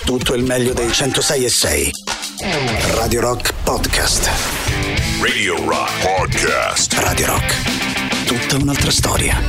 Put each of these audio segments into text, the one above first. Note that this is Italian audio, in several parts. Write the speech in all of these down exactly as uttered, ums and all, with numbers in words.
tutto il meglio dei centosei e sei. Radio Rock Podcast. Radio Rock Podcast. Radio Rock. Tutta un'altra storia.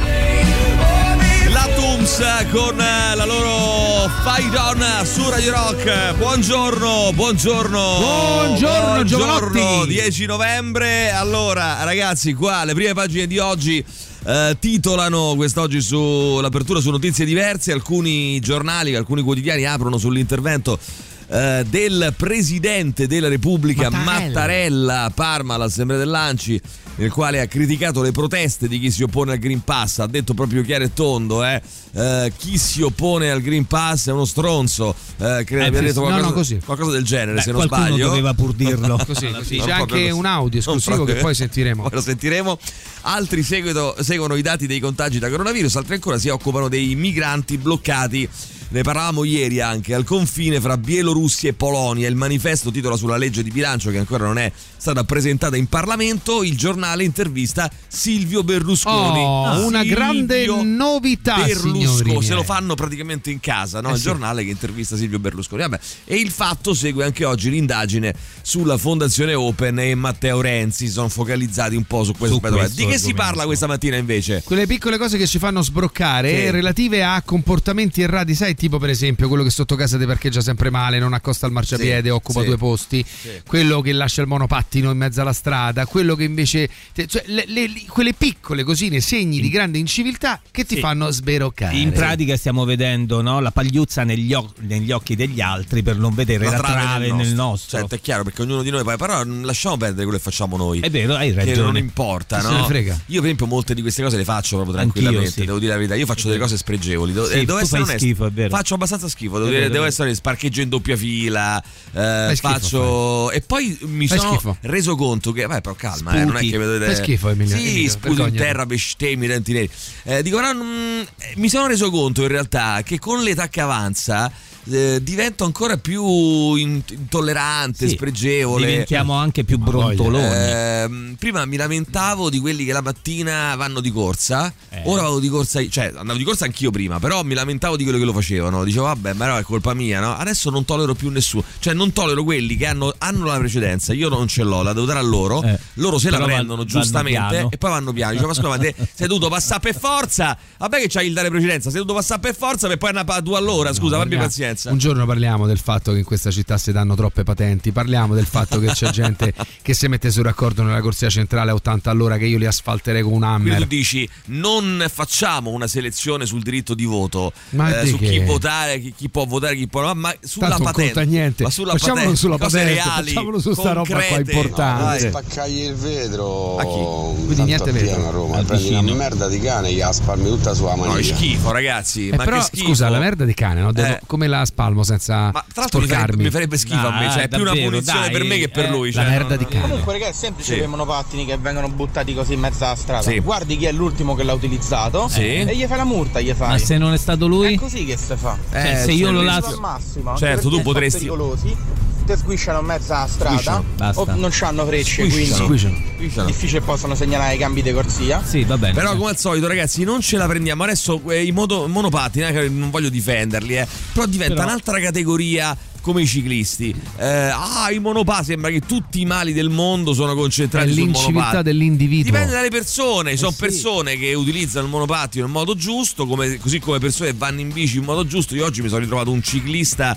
La Tooms con la loro Fight On su Radio Rock. Buongiorno, buongiorno. Buongiorno, buongiorno dieci novembre. Allora, ragazzi, qua le prime pagine di oggi eh, titolano quest'oggi sull'apertura su notizie diverse. Alcuni giornali, alcuni quotidiani aprono sull'intervento Uh, del presidente della Repubblica Mattarella. Mattarella a Parma all'assemblea dell'Anci, nel quale ha criticato le proteste di chi si oppone al Green Pass. Ha detto proprio chiaro e tondo eh? uh, chi si oppone al Green Pass è uno stronzo. uh, credo eh, abbia detto qualcosa, no, no, così. qualcosa del genere. Beh, se non qualcuno sbaglio doveva pur dirlo così, così. C'è anche così. Un audio esclusivo che poi sentiremo. Poi lo sentiremo. Altri seguito, seguono i dati dei contagi da coronavirus, altri ancora si occupano dei migranti bloccati. Ne parlavamo ieri anche al confine fra Bielorussia e Polonia. Il manifesto titola sulla legge di bilancio che ancora non è stata presentata in Parlamento. Il giornale intervista Silvio Berlusconi. Oh, ah, una Silvio grande novità, Berlusconi. Se lo fanno praticamente in casa, no? Eh Il sì. giornale che intervista Silvio Berlusconi. Vabbè. E il Fatto segue anche oggi l'indagine sulla Fondazione Open e Matteo Renzi. Si sono focalizzati un po' su questo. Su questo di che argomento. si parla questa mattina invece? Quelle piccole cose che ci fanno sbroccare, sì. relative a comportamenti errati, sai, tipo per esempio quello che sotto casa ti parcheggia sempre male, non accosta il marciapiede, sì, occupa sì. due posti, sì. quello che lascia il monopattino in mezzo alla strada, quello che invece, cioè, le, le, quelle piccole cosine, segni in... di grande inciviltà che ti sì. fanno sberoccare. In pratica stiamo vedendo, no, la pagliuzza negli, o- negli occhi degli altri per non vedere la, la trave, trave nel, nel nostro. Certo, è chiaro, perché ognuno di noi poi, però lasciamo perdere quello che facciamo noi. È vero, hai ragione. Che non importa, Chi no? se ne frega. Io per esempio molte di queste cose le faccio proprio tranquillamente. Anch'io, sì. Devo dire la verità, io faccio delle cose spregevoli. Devo, sì, eh, devo tu essere fai onesto. Schifo, è vero. Faccio abbastanza schifo. Devo, è dire, vero, devo è essere sparcheggio in doppia fila. Eh, schifo, faccio fai. E poi mi fai sono schifo. reso conto che, vai, però calma, eh, non è che vedete. Fai schifo, Emilio. Sì, Emilio, sputo in vergognati. terra, bestemmi, denti neri. Eh, dico, no, mh, mi sono reso conto in realtà che con l'età che avanza eh, divento ancora più in- intollerante, sì, spregevole. Diventiamo anche più brontoloni. Eh, prima mi lamentavo di quelli che la mattina vanno di corsa, eh. ora vado di corsa, cioè andavo di corsa anch'io prima, però mi lamentavo di quello che lo facevano. Dicevo vabbè, ma no, è colpa mia, no? Adesso non tollero più nessuno, cioè non tollero quelli che hanno, hanno la precedenza. Io non ce l'ho, la devo dare a loro. Eh. Loro se Però la prendono vanno giustamente piano. e poi vanno piano. Dicevo, ma scusa, ma te sei dovuto passare per forza? Vabbè che c'hai il dare precedenza, sei dovuto passare per forza per poi andare tu all'ora. Scusa, No, abbi parliamo, pazienza. Un giorno parliamo del fatto che in questa città si danno troppe patenti, parliamo del fatto che c'è gente che si mette sul raccordo nella corsia centrale a ottanta all'ora, che io li asfalterei con un Quindi hammer. tu dici non facciamo una selezione sul diritto di voto, Ma eh, di su che? chi votare, chi, chi può votare, chi può no, ma sulla Tanto non patente. conta niente. Ma sulla Facciamolo patente, sulla cose patente, reali, facciamolo su sta roba qua concrete. importante. No, Dai, dai. spaccagli il vetro. A chi? Quindi niente vetro. pieno a Roma, Al prendi una vicino. merda di cane, gli spalmi tutta sulla No, è maniglia. schifo, ragazzi. Eh, ma però che schifo. scusa, la merda di cane, no? Devo- Eh. come la spalmo senza Ma tra l'altro mi farebbe, sporcarmi? mi farebbe schifo a me, Dai, cioè è più una davvero, punizione dai, per me che per eh, lui. la Cioè, merda di non- cane. Comunque, ragazzi, è semplice Sì. per i monopattini che vengono buttati così in mezzo alla strada. Sì. Guardi chi è l'ultimo che l'ha utilizzato Sì. e gli fai la multa, gli fai. Ma se non è stato È lui? così che si fa. Eh, Cioè, se io cioè, lo il lascio- rischio- Al massimo. Certo, anche tu perché potresti- sono pericolosi, te sguisciano in mezzo alla strada Sguisciano, basta. o non c'hanno frecce, Sguisciano. quindi Sguisciano. difficile possono segnalare i cambi di corsia. Sì, va bene. Però come al solito ragazzi non ce la prendiamo. Adesso eh, i moto- monopattini, eh, non voglio difenderli, eh, però diventa Però- un'altra categoria come i ciclisti. Eh, ah, i monopattini, sembra che tutti i mali del mondo sono È concentrati sul l'inciviltà monopattino. dell'individuo. Dipende dalle persone, ci sono sì. persone che utilizzano il monopattino in modo giusto, come, così come persone che vanno in bici in modo giusto. Io oggi mi sono ritrovato un ciclista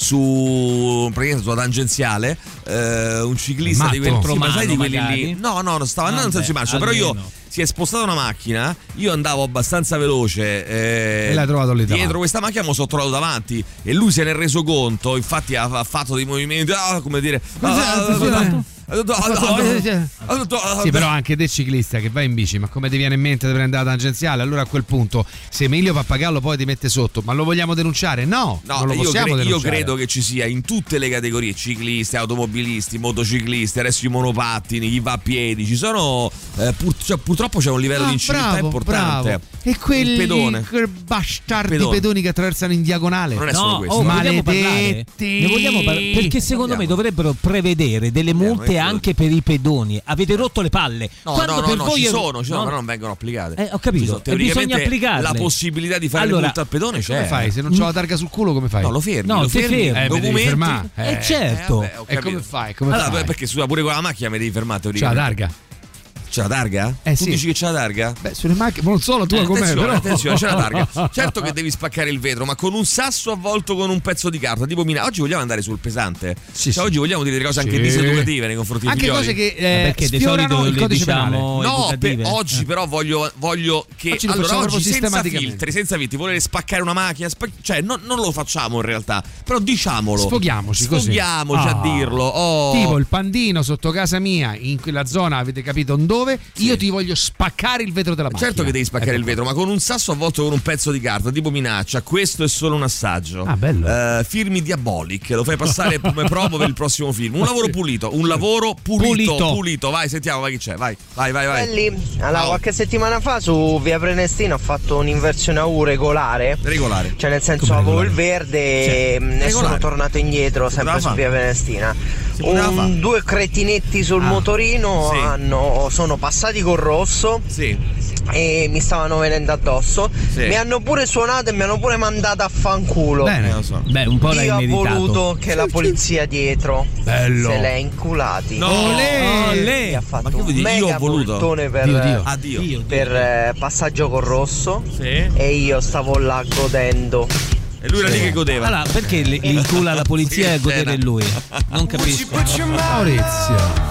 su praticamente sulla tangenziale, eh, un ciclista Matto. di quelli, sì, ma sai di quelli Magari? lì. No, no, non stava andando Vabbè, senza marcia, però io almeno. si è spostata una macchina, io andavo abbastanza veloce eh, E l'hai trovato lì davanti. dietro questa macchina, me lo sono trovato davanti e lui se ne è reso conto, infatti ha, ha fatto dei movimenti, ah, come dire, Sì, però anche te ciclista che vai in bici, ma come ti viene in mente di prendere la tangenziale? Allora a quel punto, se Emilio Pappagallo poi ti mette sotto, ma lo vogliamo denunciare? No, No, non lo io, possiamo cre- io denunciare. credo che ci sia in tutte le categorie, ciclisti, automobilisti, motociclisti, adesso i monopattini, chi va a piedi, ci sono eh, pur- cioè, purtroppo c'è un livello Ah, di inciviltà bravo, importante. bravo. E quelli Il pedone. quel bastardi Pedone. pedoni che attraversano in diagonale. Non è solo No, questo. oh, ne vogliamo parlare? Maledetti. Ne vogliamo parlare? Perché secondo me Andiamo. dovrebbero prevedere delle multe applicate anche per i pedoni. Avete rotto le palle. No, Quando no, no, per no voi ci è... sono, ci sono, no. però non vengono applicate. Eh, ho capito. Sono, E teoricamente bisogna applicarle. la possibilità di fare allora, le multe al pedone c'è. Come fai? Se non c'ho la targa sul culo, come fai? No, lo fermi. No, lo ti fermi, fermi. Eh, mi devi documenti. fermare. Eh, Eh, certo. Eh, vabbè, ho E capito. come fai? Come allora, fai? perché scusa, pure con la macchina mi devi fermare C'è la teoricamente. targa? C'è la targa? Eh, tu sì. dici che c'è la targa? Beh, sulle macchine, ma non so la tua Eh, com'è, attenzione, però. attenzione, c'è la targa. Certo che devi spaccare il vetro, ma con un sasso avvolto con un pezzo di carta. Tipo mina. Oggi vogliamo andare sul pesante. Sì, cioè, sì. oggi vogliamo dire delle cose anche Sì. diseducative nei confronti dei Anche figlioli. cose che eh, perché di sfiorano solito il le codice diciamo penale. No, per educative. oggi Eh. però voglio, voglio che Oggi lo allora facciamo oggi proprio senza sistematicamente. filtri, senza filtri, volere spaccare una macchina, spac- cioè no- non lo facciamo in realtà, però diciamolo. Sfoghiamoci così. Sfoghiamoci Ah. a dirlo. Oh. Tipo il pandino sotto casa mia, in quella zona, avete capito dove? Sì. Io ti voglio spaccare il vetro della macchina. Certo che devi spaccare Ecco il vetro, ma con un sasso avvolto con un pezzo di carta, tipo minaccia. Questo è solo un assaggio. Ah, bello. Eh, firmi Diabolic, lo fai passare come promo per il prossimo film. Un lavoro pulito, un lavoro pulito, Pulito. pulito. Vai, sentiamo, vai chi c'è. Vai, vai, vai, vai. Belli, allora Ciao. qualche settimana fa su via Prenestina ho fatto un'inversione a U regolare. Regolare. Cioè nel senso Come avevo regolare? il verde e Sì. ne sono Regolare. tornato indietro sempre poteva su fare. via Prenestina. Si poteva fare. Un, due cretinetti sul Ah. motorino Sì. hanno, sono passati col rosso Sì. e mi stavano venendo addosso. Sì. Mi hanno pure suonato e mi hanno pure mandato a fanculo. Bene. Eh, lo so. Beh, un po' l'hai Io ho meritato. voluto che la polizia dietro Bello. se l'è inculati. No. Olè. Olè. Mi ha fatto Ma che vuol un dire? Io mega ho voluto. voltone per, Dio, Dio. Addio. Dio, Dio. per eh, passaggio col rosso Sì. e io stavo là godendo. E lui era lì che godeva. Allora, perché le- gli incula la polizia Che e godere scena. lui? Non capisco. Maurizio.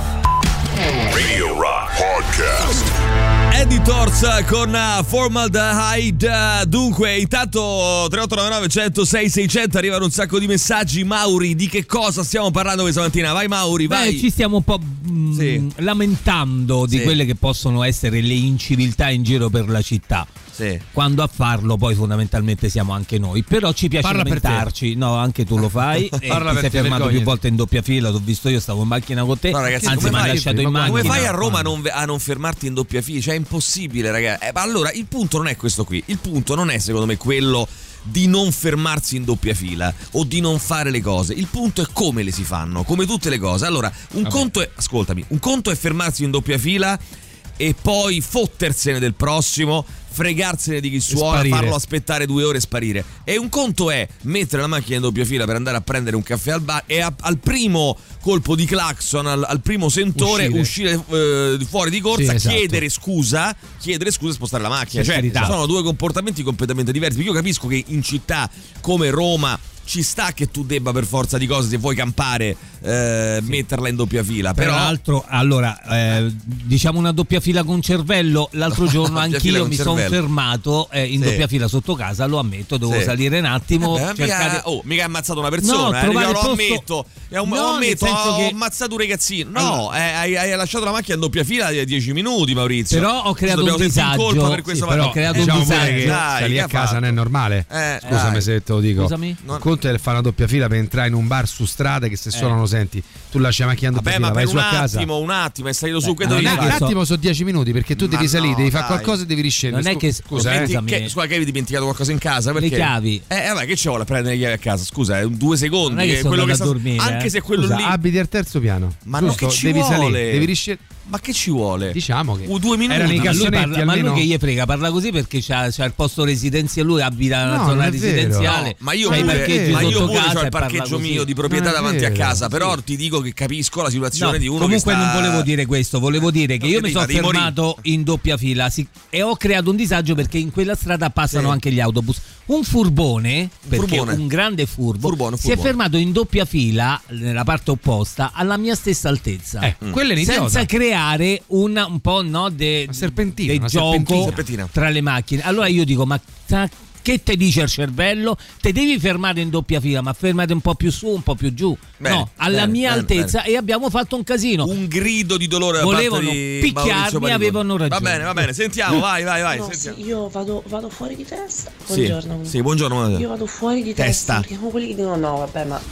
Radio Rock Podcast. Eddie Torza con uh, Formaldehyde. Dunque, intanto tre otto nove nove uno zero sei sei zero zero arrivano un sacco di messaggi. Mauri, di che cosa stiamo parlando questa mattina? Vai Mauri, vai. Beh, ci stiamo un po' mh, Sì. lamentando di Sì. quelle che possono essere le inciviltà in giro per la città. Sì. Quando a farlo poi fondamentalmente siamo anche noi. Però ci piace Parla per te. lamentarci. No, anche tu lo fai. E Parla ti per sei te, fermato vergognati. più volte in doppia fila. T'ho visto io, stavo in macchina con te. No, ragazzi, Anzi, come mi hai fai- lasciato in come macchina. Come fai a Roma a Quando? non, a non fermarti in doppia fila? Cioè è impossibile, ragazzi. Eh, ma allora il punto non è questo qui. Il punto non è secondo me quello di non fermarsi in doppia fila o di non fare le cose. Il punto è come le si fanno, come tutte le cose. Allora, un Vabbè. conto è, ascoltami, un conto è fermarsi in doppia fila e poi fottersene del prossimo, fregarsene di chi suona, sparire. farlo aspettare due ore e sparire. E un conto è mettere la macchina in doppia fila per andare a prendere un caffè al bar e a- al primo colpo di clacson, al, al primo sentore, uscire, Uscire. eh, fuori di corsa, Sì, esatto. chiedere scusa, chiedere scusa e spostare la macchina. Per Cioè, carità. sono due comportamenti completamente diversi. Io capisco che in città come Roma ci sta che tu debba per forza di cose, se vuoi campare, eh, metterla in doppia fila. Però Peraltro, allora, eh, diciamo una doppia fila con cervello. L'altro giorno Doppia fila anch'io con mi sono cervello. fermato eh, in Sì. doppia fila sotto casa, lo ammetto, dovevo Sì. salire un attimo. Eh, cercare... mica, oh, mica ha ammazzato una persona, No, eh, trovare lo posto- ammetto. È un, No, lo ammetto, nel senso ho che- ammazzato un ragazzino. No, eh, hai, hai lasciato la macchina in doppia fila di dieci minuti, Maurizio. Però ho creato Dobbiamo un sentirti in disagio. colpa per Sì, questo però fatto. ho creato Eh, un Diciamo disagio. pure che Dai, sta lì che a ha casa fatto? non è normale. Eh, Scusami dai. se te lo dico. Scusami? Un conto è fare una doppia fila per entrare in un bar su strada che se suonano senti, tu lasci la macchina in doppia Vabbè, fila, ma vai per su un a casa. attimo, un attimo, è salito su, che non devi è Non è che fare? un attimo sono dieci minuti perché tu Ma devi salire, no, devi fare dai. qualcosa e devi riscendere. Non è che- Scusa, eh. Metti- Scusami. che, scusa, che avevi dimenticato qualcosa in casa? Perché? Le chiavi. Eh, vabbè, che ci vuole a prendere le chiavi a casa? Scusa, è un due secondi. Non è che eh, sono quello che andato sta- a dormire, Anche eh. se quello Scusa, lì. abiti al terzo piano. Ma no, giusto? che ci devi vuole? salire, devi riscendere. Ma che ci vuole? Diciamo che Uh, due minuti. erano i Ma Ma lui, cassonetti, parla, ma lui almeno. che gli frega, parla così perché c'ha, c'ha il posto residenziale, lui abita nella No, zona non è vero. residenziale. No, ma io c'ha i pure, parcheggi ma io sotto pure casa c'ho il e parla parcheggio così. mio di proprietà Non è davanti a vero. casa. Però ti dico che capisco la situazione No, di uno comunque che sta... non volevo dire questo, volevo dire che No, io che mi dica, sono devi fermato in doppia fila sì, e ho creato un disagio perché in quella strada passano Sì. anche gli autobus. Un furbone, perché furbone. un grande furbo, Furbone, si è furbone. fermato in doppia fila nella parte opposta alla mia stessa altezza. Eh, quello è un idiota. Senza creare un, un po' no, de, Una serpentina, de una gioco serpentina. Serpentina. tra le macchine. Allora io dico, ma ta- che te dice il cervello? Te devi fermare in doppia fila, ma fermate un po' più su, un po' più giù. Bene, no, alla bene, mia bene, altezza e abbiamo fatto un casino. Un grido di dolore da Volevano parte di picchiarmi, Maurizio Paniconi. avevano ragione. Va bene, va bene, sentiamo, vai, vai, vai. No, sentiamo. sì, io vado, vado fuori di testa. Sì, Buongiorno. sì, buongiorno. Io vado fuori di Testa. testa. Perché siamo quelli che dicono no, vabbè, ma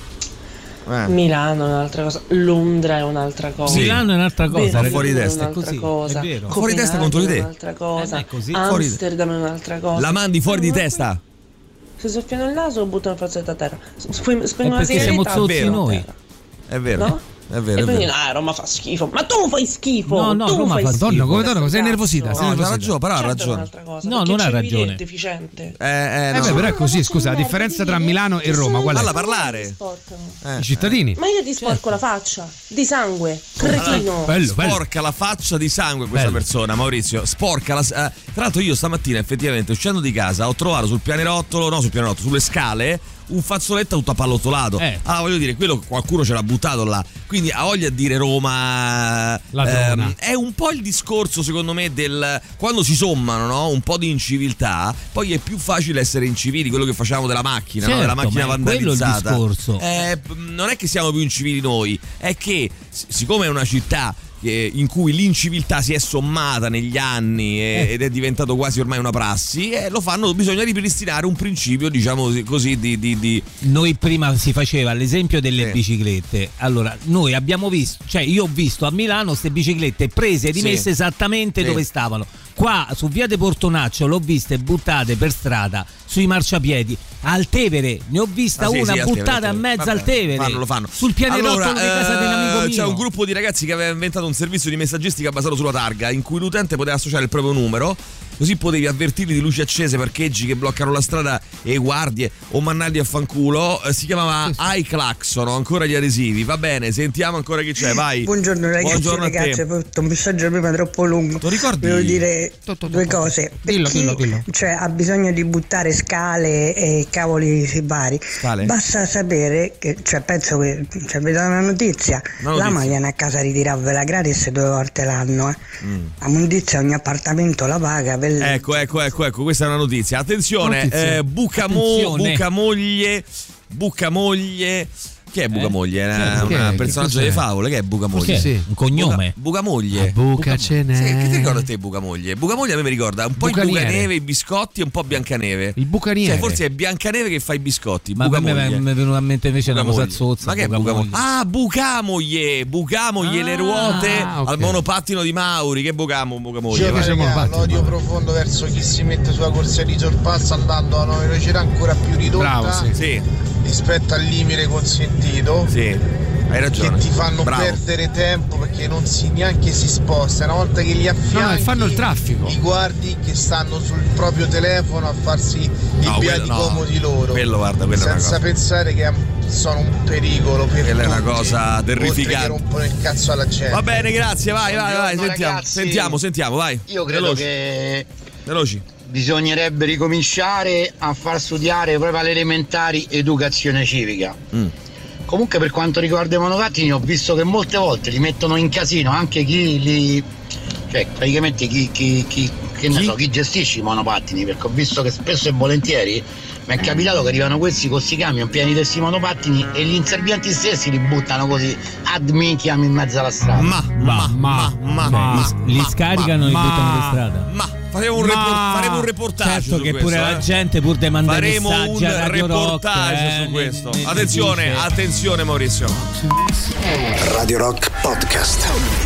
Eh. Milano è un'altra cosa, Londra è un'altra cosa. Milano è un'altra cosa, Berlino ragazzi. Fuori di è testa, è un'altra così, cosa. è vero. Fuori di testa contro di te. Copenaghen è un'altra cosa. Eh, è così. Fuori di- Amsterdam è un'altra cosa. La mandi fuori di Ma testa? Se soffiano il naso buttano il fazzoletto a terra. Spegno È una perché siamo sigaretta, zozzi buttano a noi. terra. È vero. No? È vero, e è poi vero. ah, Roma fa schifo. Ma tu fai schifo. No, no, tu Roma fai fa- schifo. Donna, come donna, sei nervosita, sei No, nervosita. ha ragione, però ha Certo, è ragione. un'altra cosa, No, perché non ha c'è ragione. Evidente, efficiente. Eh, eh, Eh no. beh, però è così, scusa, la differenza tra Milano e Roma qual è? Falla parlare. Sporcano. Eh, I cittadini. Ma io ti sporco la faccia di sangue, cretino. Bello, bello. Sporca la faccia di sangue questa Bello. persona, Maurizio. Sporca la. eh, tra l'altro, io stamattina, effettivamente, uscendo di casa, ho trovato sul pianerottolo, no, sul pianerottolo, sulle scale, un fazzoletto tutto appallottolato. Eh. Ah, voglio dire, quello qualcuno ce l'ha buttato là. Quindi ha voglia di dire Roma. Ladrona. ehm, è un po' il discorso, secondo me, del quando si sommano, no? Un po' di inciviltà, poi è più facile essere incivili, quello che facciamo della macchina, no? Certo, Della macchina ma è quello il vandalizzata. discorso. Eh, non è che siamo più incivili noi, è che s- siccome è una città eh, in cui l'inciviltà si è sommata negli anni e- ed è diventato quasi ormai una prassi, e lo fanno, bisogna ripristinare un principio, diciamo così, così di, di, di Noi prima si faceva l'esempio delle Sì. biciclette. Allora, noi abbiamo visto, cioè io ho visto a Milano queste biciclette prese e rimesse Sì. esattamente Sì. dove stavano. Qua su via de Portonaccio l'ho viste buttate per strada sui marciapiedi. Al Tevere ne ho vista Ah, sì, una sì, al Tevere, buttata al a Tevere. mezzo Vabbè, al Tevere. fanno, lo fanno. Sul pianerottolo Allora, di casa di un amico eh, mio. c'è un gruppo di ragazzi che aveva inventato un servizio di messaggistica basato sulla targa, in cui l'utente poteva associare il proprio numero, così potevi avvertirli di luci accese, parcheggi che bloccano la strada e guardie, o mannarli a fanculo. Eh, si chiamava iClaxon, ho ancora gli adesivi. Va bene, sentiamo ancora chi c'è, vai. Buongiorno ragazzi, Buongiorno a ragazzi, te. ho fatto un messaggio prima troppo lungo. Lo ricordi? Devo dire To, to, to, due to. cose. Per Dillo, chi, dillo, dillo. cioè, ha bisogno di buttare scale e cavoli vari, Scale? basta sapere che, cioè, penso che, cioè, vedo una notizia, Una notizia. l'Ama viene a casa a ritirarvela gratis due volte l'anno, eh. Mm. La mondizia ogni appartamento la paga per Ecco, ecco, ecco, ecco, questa è una notizia. Attenzione, Notizia. eh, Bucamo, Attenzione. Bucamoglie, Bucamoglie. Chi è Bucamoglie? È una- Chi è? un Che personaggio cos'è? delle favole, che è Bucamoglie? Cos'è? Sì. Un cognome. Buca, Bucamoglie. A buca ce n'è. Sì, che ti ricorda a te Bucamoglie? Bucamoglie a me mi ricorda un po' Bucaniere. il Bucaneve, i biscotti e un po' Biancaneve. Il bucaniere. Cioè, forse è Biancaneve che fa i biscotti. Ma a me Bucamoglie. mi è venuta in mente invece una cosa Bucamoglie. zozza. Ma che è Bucamoglie? Ah, Bucamoglie, Bucamoglie Ah, le ruote ok. al monopattino di Mauri. Che Bucamo, Bucamoglie? Io vai. facevo il battito. l'odio profondo verso chi si mette sulla corsia di sorpasso andando a una velocità ancora più ridotta Bravo, sì. Sì, rispetto al limite consentito, sì. Hai che ragione. ti fanno Bravo. perdere tempo perché non si neanche si sposta. Una volta che li affianchi, No, no, e fanno il traffico. li guardi che stanno sul proprio telefono a farsi i No, beati quello no. comodi loro, Quello, guarda, quella è una senza cosa. pensare che sono un pericolo per Quella è una tutti, cosa oltre terrificante. che rompono il cazzo alla gente. Va bene, grazie, vai, vai, vai, Buongiorno, sentiamo, ragazzi. sentiamo, sentiamo, vai. Io credo Veloci, che veloci. bisognerebbe ricominciare a far studiare proprio alle elementari educazione civica. Mm. Comunque per quanto riguarda i monopattini ho visto che molte volte li mettono in casino anche chi li, cioè praticamente chi, chi, chi, che ne Chi? so, chi gestisce i monopattini, perché ho visto che spesso e volentieri mi è capitato che arrivano questi con questi camion pieni di questi monopattini e gli inservienti stessi li buttano così ad minchiam in mezzo alla strada. Ma, ma, ma, ma, ma, Li, li ma, scaricano e li ma- buttano per strada. Ma faremo un, Ma- report- faremo un reportage Certo su che questo, pure eh. la gente pur de mandare Faremo messaggi un a Radio Rock, reportage eh, su ne- questo. ne- ne Attenzione, dice. attenzione Maurizio. Radio Rock Podcast.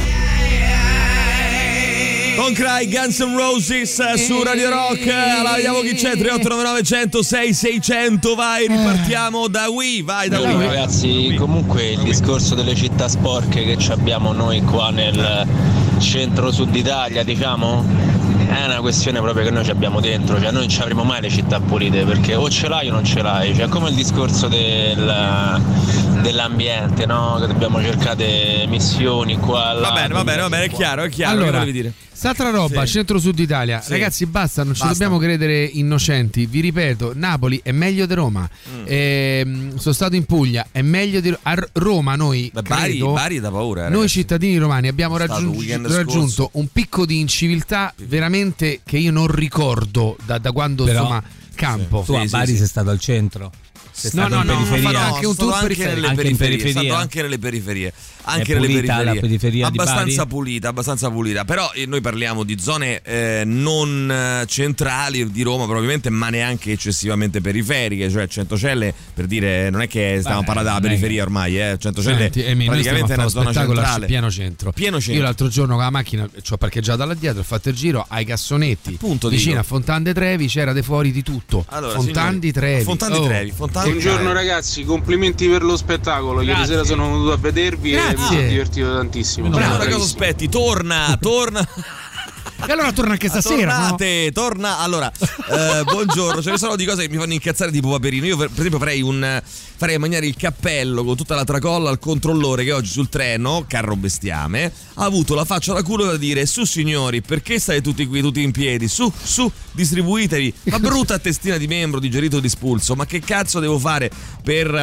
Don't Cry, Guns N' Roses eh, su Radio Rock. Allora, vediamo chi c'è. tre otto nove nove zero zero sei sei zero zero. Vai, ripartiamo da Wii. Vai da Allora, Wii. ragazzi, comunque il discorso delle città sporche che ci abbiamo noi qua nel centro-sud Italia, diciamo, è una questione proprio che noi ci abbiamo dentro, cioè noi non ci avremo mai le città pulite, perché o ce l'hai o non ce l'hai, cioè come il discorso del, dell'ambiente, no? Che dobbiamo cercare missioni qua là. Va bene, va bene, va bene, è chiaro, è chiaro. Allora, che volevi dire? S'altra roba, Sì. centro-sud Italia. Sì. Ragazzi, basta, non ci Basta. dobbiamo credere innocenti. Vi ripeto, Napoli è meglio di Roma. Mm. Ehm, sono stato in Puglia, è meglio di a R- Roma. Noi, Beh, Bari, credo, Bari è da paura. eh, noi ragazzi. cittadini romani abbiamo Stato raggiunto, weekend raggiunto scorso. un picco di inciviltà veramente che io non ricordo da, da quando Però- insomma campo. Tu a Sì, Bari sì, sei sì. stato al centro. Sei No, stato no, in no, ho periferia. fatto anche un sono tour anche periferico. nelle Anche in periferie, periferia? Sono stato anche nelle periferie, anche È nelle pulita la periferie. periferia di abbastanza Bari? pulita, abbastanza pulita. Però eh, noi parliamo di zone eh, non eh, centrali di Roma, probabilmente, ma neanche eccessivamente periferiche. Cioè Centocelle, per dire, non è che stiamo Beh, parlando della non è periferia ormai, eh. Centocelle Senti, Emi, noi stiamo a praticamente è fare una lo zona spettacolo al centrale. pieno centro. Pieno centro. Io l'altro giorno con la macchina ci ho parcheggiata là dietro, ho fatto il giro ai cassonetti Appunto, vicino dico. a Fontan de Trevi, c'era de fuori di tutto. Allora, Fontan signori, di Trevi. Fontan di Oh, Trevi, Fontan Buongiorno ragazzi, complimenti per lo spettacolo. Grazie. Ieri sera sono venuto a vedervi. Grazie. E mi sono divertito tantissimo. Bravo, cosa aspetti? Torna, torna. E allora torna anche stasera. Tornate, no? torna. Allora, eh, buongiorno. Ce ne sono di cose che mi fanno incazzare tipo Paperino. Io per, per esempio farei un farei mangiare il cappello con tutta la tracolla al controllore che oggi sul treno, carro bestiame, ha avuto la faccia da culo da dire: su signori, perché state tutti qui, tutti in piedi? Su, su, distribuitevi. Ma brutta testina di membro, digerito di spulso. Ma che cazzo devo fare per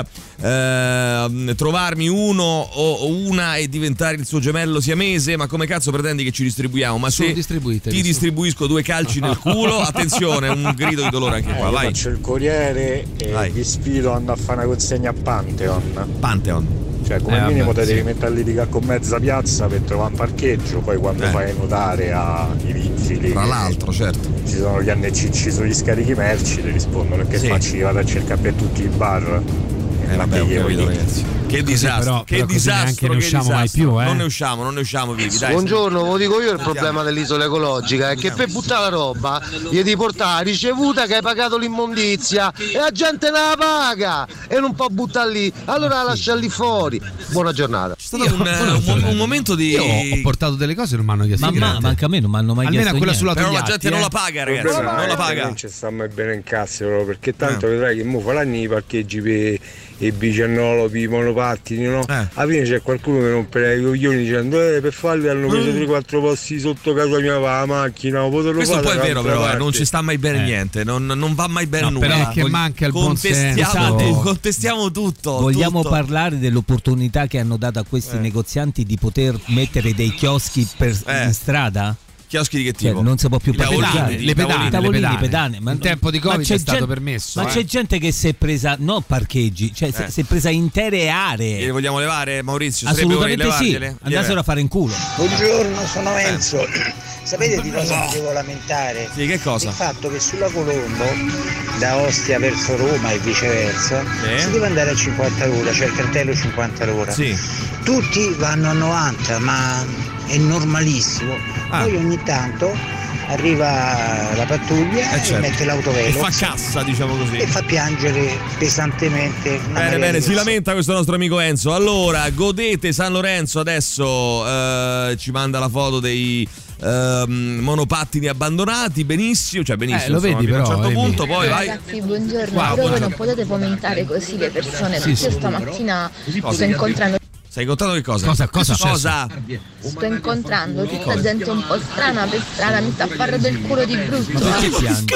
eh, trovarmi uno o una e diventare il suo gemello siamese? Ma come cazzo pretendi che ci distribuiamo? Ma se ti distribuisco due calci nel culo, attenzione, un grido di dolore anche qua, vai. Faccio il corriere e vai. Vi sfido andare a fare una consegna a Pantheon. Pantheon. Cioè come eh, minimo vabbè, te devi sì. mettere a litigare con mezza piazza per trovare un parcheggio, poi quando eh. fai notare ai vigili tra l'altro certo ci sono gli N C C sugli scarichi merci, ti rispondono che sì. facci, vado a cercare per tutti i bar. Eh vabbè, ho capito, ragazzi. Che disastro, però, che però disastro, non che usciamo disastro. mai più, eh? Non ne usciamo, non ne usciamo vivi, dai. Buongiorno, lo dico io il problema dell'isola ecologica è che per buttare la roba gli devi portare la ricevuta che hai pagato l'immondizia e la gente non la paga e non può buttare lì, allora la lascia lì fuori. Buona giornata. C'è stato un, un, un momento di io ho portato delle cose e non mi hanno chiesto ma, ma, ma anche a me non mi hanno mai almeno chiesto quella niente. sulla però la Togliatti, gente eh? non la paga, ragazzi, non la paga. Non ci sta mai bene in cassa perché tanto eh. vedrai che mo faranno i parcheggi per i biciannolopi, i monopattini, no? Eh. Alla fine c'è qualcuno che non prende i coglioni dicendo eh, per farli hanno preso tre quattro posti sotto casa mia va la macchina, questo poi è vero però eh, non ci sta mai bene eh. niente, non, non va mai bene no, nulla, però è che manca il buon contestiamo, senso. contestiamo tutto. Vogliamo tutto. parlare dell'opportunità che hanno dato a questi eh. negozianti di poter mettere dei chioschi per, eh. in strada? Chioschi di che tipo? Cioè, non si può più parcheggiare. Le pedane, tavolini, le pedane. pedane. Ma in tempo di Covid è stato gente, permesso. Ma eh. c'è gente che si è presa, no parcheggi, cioè eh. si è presa intere aree. Le vogliamo levare, Maurizio? Assolutamente sì. Andassero a fare in culo. Buongiorno, sono Enzo. Sapete di cosa mi devo lamentare? Sì, che cosa? Il fatto che sulla Colombo, da Ostia verso Roma e viceversa, sì. si deve andare a cinquanta l'ora, cioè il cartello cinquanta l'ora. Sì. Tutti vanno a novanta, ma è normalissimo. Ah. Poi ogni tanto arriva la pattuglia eh certo. e mette l'autovelox e fa cassa, diciamo così, e fa piangere pesantemente una bene bene si persone. lamenta questo nostro amico Enzo. Allora godete San Lorenzo adesso, eh, ci manda la foto dei Uh, monopattini abbandonati, benissimo, cioè benissimo, eh, lo vedi insomma, però, a un certo vedi. punto poi eh, vai. Ragazzi, buongiorno, wow, però buongiorno. voi non potete fomentare così le persone, sì, perché sì. io stamattina Cosa? sto incontrando Stai incontrando che cosa? Cosa? Cosa? cosa? Sto incontrando tutta gente un po' strana per strada, mi sta a fare del culo di brutto. Ma perché piangi?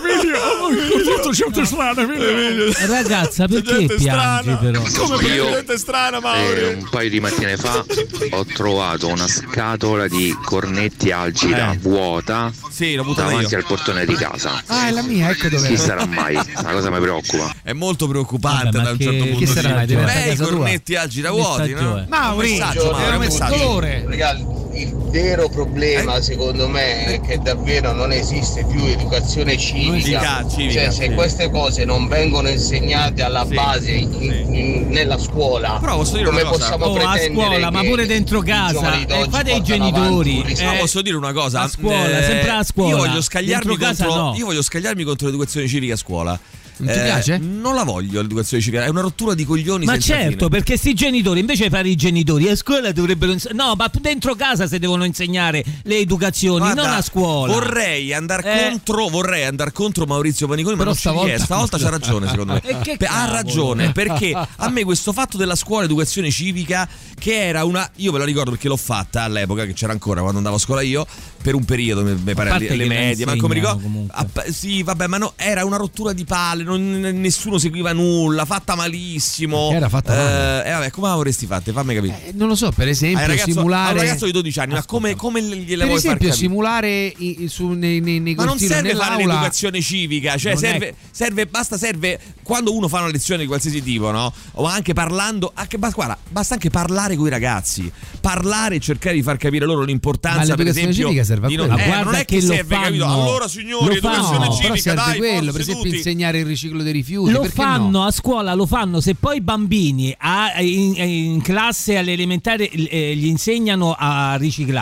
gente strana, ragazza, perché piangi però? Come per Io, gente strana, Mauri? Eh, un paio di mattine fa ho trovato una scatola di cornetti Algida eh. vuota sì, l'ho davanti io. al portone di casa. Ah, è la mia, ecco dove. Chi sarà mai? La cosa mi preoccupa. È molto preoccupante. Vabbè, da un che, certo punto chi sarà mai? Beh, i cornetti Algida vuoti, no? Maurizio, è un dolore. Ragazzi, il vero problema eh? secondo me è che davvero non esiste più educazione civica, civica cioè se sì. queste cose non vengono insegnate alla sì. base in, in, in, nella scuola, però posso dire come una cosa? possiamo oh, pretendere a scuola ma pure dentro casa eh, fate i genitori eh, posso dire una cosa a scuola, eh, sempre a scuola io voglio scagliarmi dentro contro, no. io voglio scagliarmi contro l'educazione civica a scuola. Non ti eh, piace? Non la voglio l'educazione civica, è una rottura di coglioni. Ma senza certo, fine. perché sti genitori invece di fare i genitori a scuola dovrebbero ins- no, ma dentro casa si devono insegnare le educazioni, guarda, non a scuola. Vorrei andare eh. contro, vorrei andare contro Maurizio Paniconi, ma però non stavolta, ci riesco. Stavolta c'ha ragione, secondo me. E che Beh, ha cavolo. ragione, perché a me questo fatto della scuola educazione civica, che era una, io ve la ricordo perché l'ho fatta all'epoca, che c'era ancora quando andavo a scuola io, per un periodo, mi pare alle, alle medie, ma come ricordo, a, sì, vabbè, ma no, era una rottura di palle, non, nessuno seguiva nulla, fatta malissimo. Era fatta male. Eh, vabbè, come l'avresti fatte? Fammi capire. Eh, non lo so, per esempio, ah, ragazzo, simulare. un ragazzo di dodici anni, Ascolta. ma come, come gliela per vuoi esempio, far simulare i, su, nei, nei, nei ma non serve nell'aula. fare l'educazione civica, cioè serve, è... serve, basta serve quando uno fa una lezione di qualsiasi tipo, no? O anche parlando, anche, guarda, basta anche parlare con i ragazzi, parlare e cercare di far capire loro l'importanza, per esempio, civica serve a di non, quello. eh, Guarda non è che, che lo serve, fanno, capito? Allora signori, educazione fanno, civica, però serve dai, quello, per esempio seduti. insegnare il riciclo dei rifiuti. Lo perché fanno no? a scuola, lo fanno. Se poi i bambini a, in, in classe alle elementari eh, gli insegnano a riciclare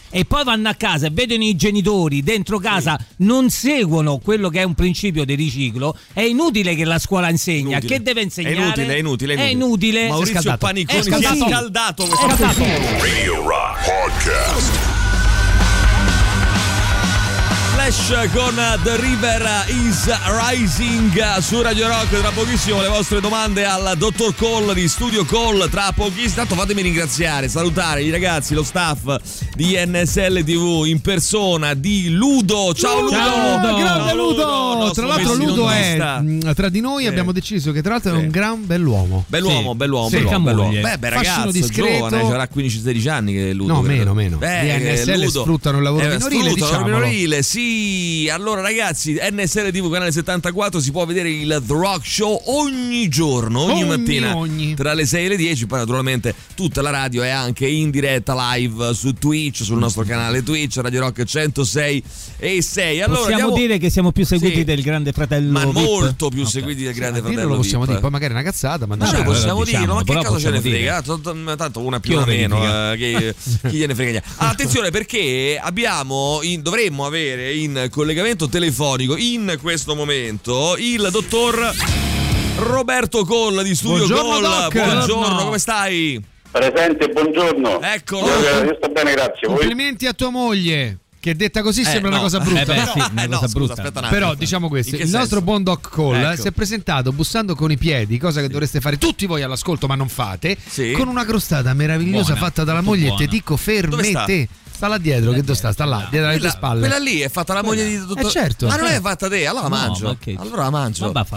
e poi vanno a casa e vedono i genitori dentro casa sì. non seguono quello che è un principio di riciclo, è inutile che la scuola insegna. Inutile. Che deve insegnare? È inutile, è inutile. È inutile. È inutile. Maurizio è Paniconi è si è scaldato questo Radio Rock Podcast. Flash con The River is Rising su Radio Rock. Tra pochissimo le vostre domande al dottor Call di Studio Call. Tra pochissimo, tanto fatemi ringraziare, salutare i ragazzi, lo staff di N S L T V in persona di Ludo. Ciao Ludo! Ciao Ludo! Grande Ludo! Ludo Tra l'altro Ludo è mh, tra di noi eh. abbiamo deciso che tra l'altro è un gran bell'uomo. Bell'uomo, sì. bell'uomo, sì. bell'uomo, bell'uomo. Beh, beh, beh ragazzo, discreto. Giovane, avrà quindici sedici anni che Ludo. No, meno, meno. Beh, Di N S L Ludo, sfruttano il lavoro eh, minorile, diciamo. minorile, sì. Allora ragazzi, N S L T V canale settantaquattro, si può vedere il The Rock Show ogni giorno, ogni, ogni mattina ogni. tra le sei e le dieci. Poi naturalmente tutta la radio è anche in diretta live su Twitch, sul nostro canale Twitch Radio Rock centosei e sei. Allora, possiamo andiamo... dire che siamo più seguiti sì. del Grande Fratello ma V I P? molto più okay. seguiti del Grande sì, Fratello lo possiamo V I P. dire, poi magari è una cazzata, ma no, noi possiamo diciamo, dirlo, ma che cosa ce ne dire. frega? Tanto una più una meno, eh, che, chi gliene frega niente. Allora, attenzione, perché abbiamo in, dovremmo avere in collegamento telefonico in questo momento il dottor Roberto Coll di Studio Coll. Buongiorno, come stai? Presente, buongiorno. Eccolo. Io, io sto bene, grazie. Complimenti Voi? a tua moglie. Che detta così eh, sembra no. una cosa brutta. Eh beh, sì, una eh, cosa no, brutta. Scusa, aspetta un Però diciamo questo, il senso? nostro buon Doc Call ecco. si è presentato bussando con i piedi, cosa che dovreste fare tutti voi all'ascolto ma non fate, sì. con una crostata meravigliosa buona, fatta dalla moglie. buona. Te dico fermete. Sta là dietro, che dove sta? Sta là, dietro alle tue spalle. Quella lì è fatta la moglie di dottor. Eh certo. Ma non è fatta te, allora la No, mangio. che... Allora la mangio. Vabbè,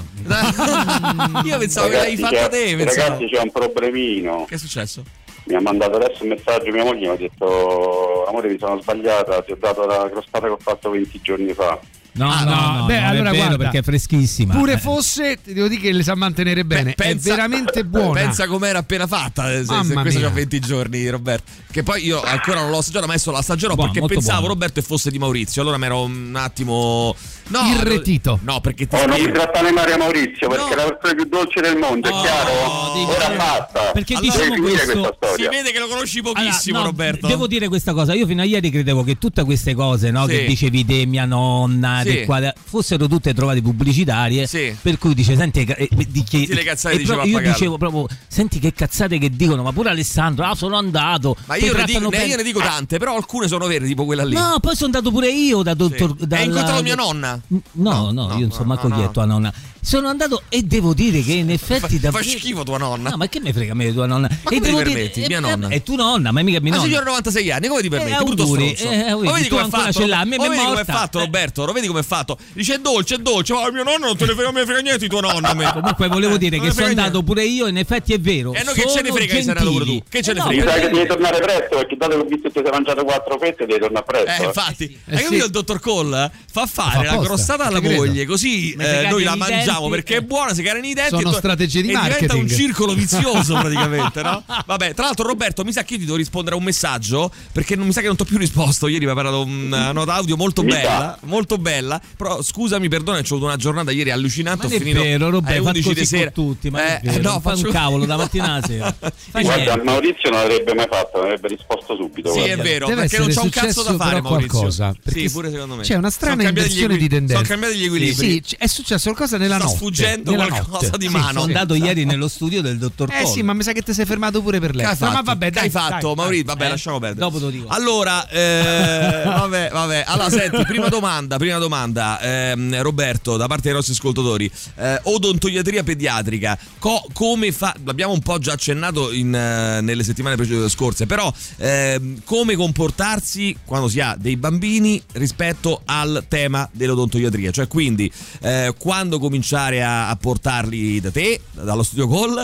fa... Io pensavo ragazzi, che l'hai fatta te. Pensavo. Ragazzi, c'è un problemino. Che è successo? Mi ha mandato adesso un messaggio mia moglie, mi ha detto: amore, mi sono sbagliata, ti ho dato la crostata che ho fatto venti giorni fa. No, ah, no, no, no, beh, non allora è vero, guarda, perché è freschissima. Pure eh. fosse, ti devo dire che le sa mantenere bene. Beh, pensa, è veramente buona. Pensa com'era appena fatta. Se, se questo c'ha venti giorni, Roberto. Che poi io ancora non l'ho assaggiata, ma adesso la assaggerò buono, perché pensavo buono. Roberto fosse di Maurizio. Allora mi ero un attimo. No, irretito. No, perché ti oh, spiego. non mi trattare Maria Maurizio, perché no. è la persona più dolce del mondo, oh, è chiaro? dico, ora basta. Perché allora, diciamo questo, si vede che lo conosci pochissimo, allora, no, Roberto. Devo dire questa cosa, io fino a ieri credevo che tutte queste cose, no, sì. che dicevi te, mia nonna, sì. di qua, fossero tutte trovate pubblicitarie, sì. per cui dice senti eh, di che, sì, le cazzate e diceva io Pagallo. dicevo proprio senti che cazzate che dicono, ma pure Alessandro, ah sono andato. Ma io ne, dico, io ne dico tante, però alcune sono vere, tipo quella lì. No, poi sono andato pure io da dottor sì. dalla... Hai incontrato mia nonna? No, no, no, no io non so manco chi è tua nonna. Sono andato e devo dire che in effetti fa, davvero... fa schifo tua nonna. No, ma che me frega a me di tua nonna? Ma e come devo ti permetti? Dire, mia eh, nonna. È tua nonna, ma mica mia nonna. Ma signora novantasei anni, come ti permetti? Eh, Brutto auguri, stronzo. eh, lo vedi come è fatto? Ce l'ha, a me lo vedi come è morta. fatto, Roberto? Lo vedi come è fatto? Dice è dolce, è dolce. Ma mio nonno non te ne frega, me frega niente di tua nonna. Me. Comunque volevo dire eh, che sono andato pure io, in effetti è vero. E noi che ce ne frega che sei andato pure tu? Che ce ne Mi frega? sa che devi tornare presto, perché dato che ho visto che ti sei mangiato quattro fette, devi tornare presto. Eh, infatti, eh, hai capito sì. il dottor Cole? Fa fare fa la crostata alla moglie, così eh, noi la mangiamo denti. perché è buona, si carano i denti. Sono e strategie di e marketing. diventa un circolo vizioso praticamente, no? Vabbè, tra l'altro Roberto, mi sa che io ti devo rispondere a un messaggio perché non mi sa che non ti ho più risposto. Ieri mi ha parlato una nota audio molto mi bella, sa. molto bella. Però scusami, perdona, c'ho avuto una giornata ieri allucinante, Ma ho è finito vero, Roberto, alle undici di sera. tutti, ma eh, è vero, no, non fa faccio un cavolo da mattina alla sera. Guarda, Maurizio non l'avrebbe mai fatto, non avrebbe risposto subito. Sì, guarda. è vero, Deve perché non c'ho un successo cazzo da fare, però Maurizio. qualcosa, Sì, pure secondo me. C'è una strana Sono cambiati inversione gli di equilibri. tendenza. Sono cambiati gli equilibri. Sì, è successo qualcosa nella Sta notte. sfuggendo nella qualcosa notte. di Sì, mano. Sono andato ieri nello studio del dottor Eh Cole. sì, ma mi sa che ti sei fermato pure per lei. Che hai fatto? Ma vabbè, Che dai, hai fatto, dai, Maurizio? dai. Vabbè, Eh, lasciamo perdere. dopo te lo dico. Allora, eh, vabbè, vabbè. Allora, senti, prima domanda, prima domanda, ehm, Roberto, da parte dei nostri ascoltatori. Eh, odontoiatria pediatrica, co- come fa? L'abbiamo un po' già accennato in, eh, nelle settimane pre- scorse, però ehm, come comportarsi quando si ha dei bambini rispetto al tema dell'odontoiatria? Cioè, quindi, eh, quando cominciare a, a portarli da te, dallo studio Call,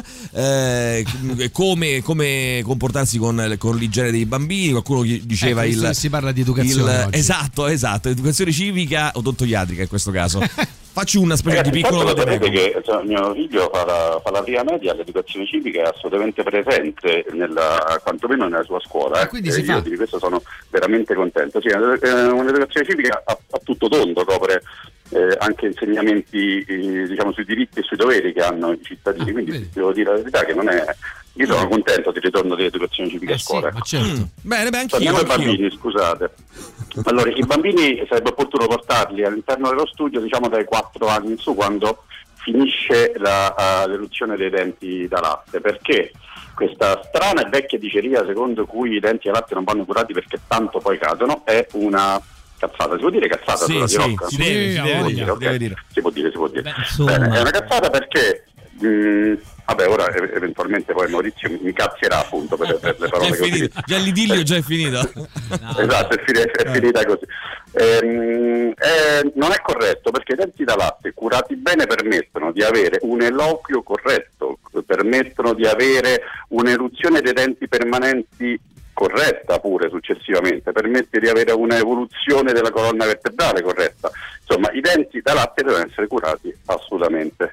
eh, come, come comportarsi con, con l'igiene dei bambini? Qualcuno diceva eh, il si parla di educazione il, oggi. esatto, esatto, educazione civica odontoiatrica in questo caso. Faccio una specie Ragazzi, di piccolo sapete vademecum. che cioè, mio figlio fa la, fa la prima media, l'educazione civica è assolutamente presente nella, quantomeno nella sua scuola. Eh. quindi e si io fa. di questo sono veramente contento. Sì, eh, un'educazione civica a, a tutto tondo, copre eh, anche insegnamenti eh, diciamo sui diritti e sui doveri che hanno i cittadini, Ah, quindi vedi. devo dire la verità che non è Io sono contento del ritorno dell'educazione civica eh a scuola. Sì, ma certo. Mm. Bene, beh, anch'io. Torniamo ai bambini, scusate. Allora, i bambini sarebbe opportuno portarli all'interno dello studio, diciamo dai quattro anni in su, quando finisce la, uh, l'eruzione dei denti da latte, perché questa strana e vecchia diceria secondo cui i denti da latte non vanno curati perché tanto poi cadono è una cazzata. Si può dire cazzata? Sì, sì, Rocca? si deve, si deve, dire, okay. deve dire. Si può dire, si può dire. Beh, Bene, è una cazzata perché mh, vabbè, ora eventualmente poi Maurizio mi cazzierà appunto per, per le parole già, è finito, già l'idillio già è finito. No. Esatto, è finita, è finita così. Ehm, eh, non è corretto, perché i denti da latte curati bene permettono di avere un eloquio corretto, permettono di avere un'eruzione dei denti permanenti corretta pure successivamente, permette di avere una evoluzione della colonna vertebrale corretta. Insomma, i denti da latte devono essere curati assolutamente.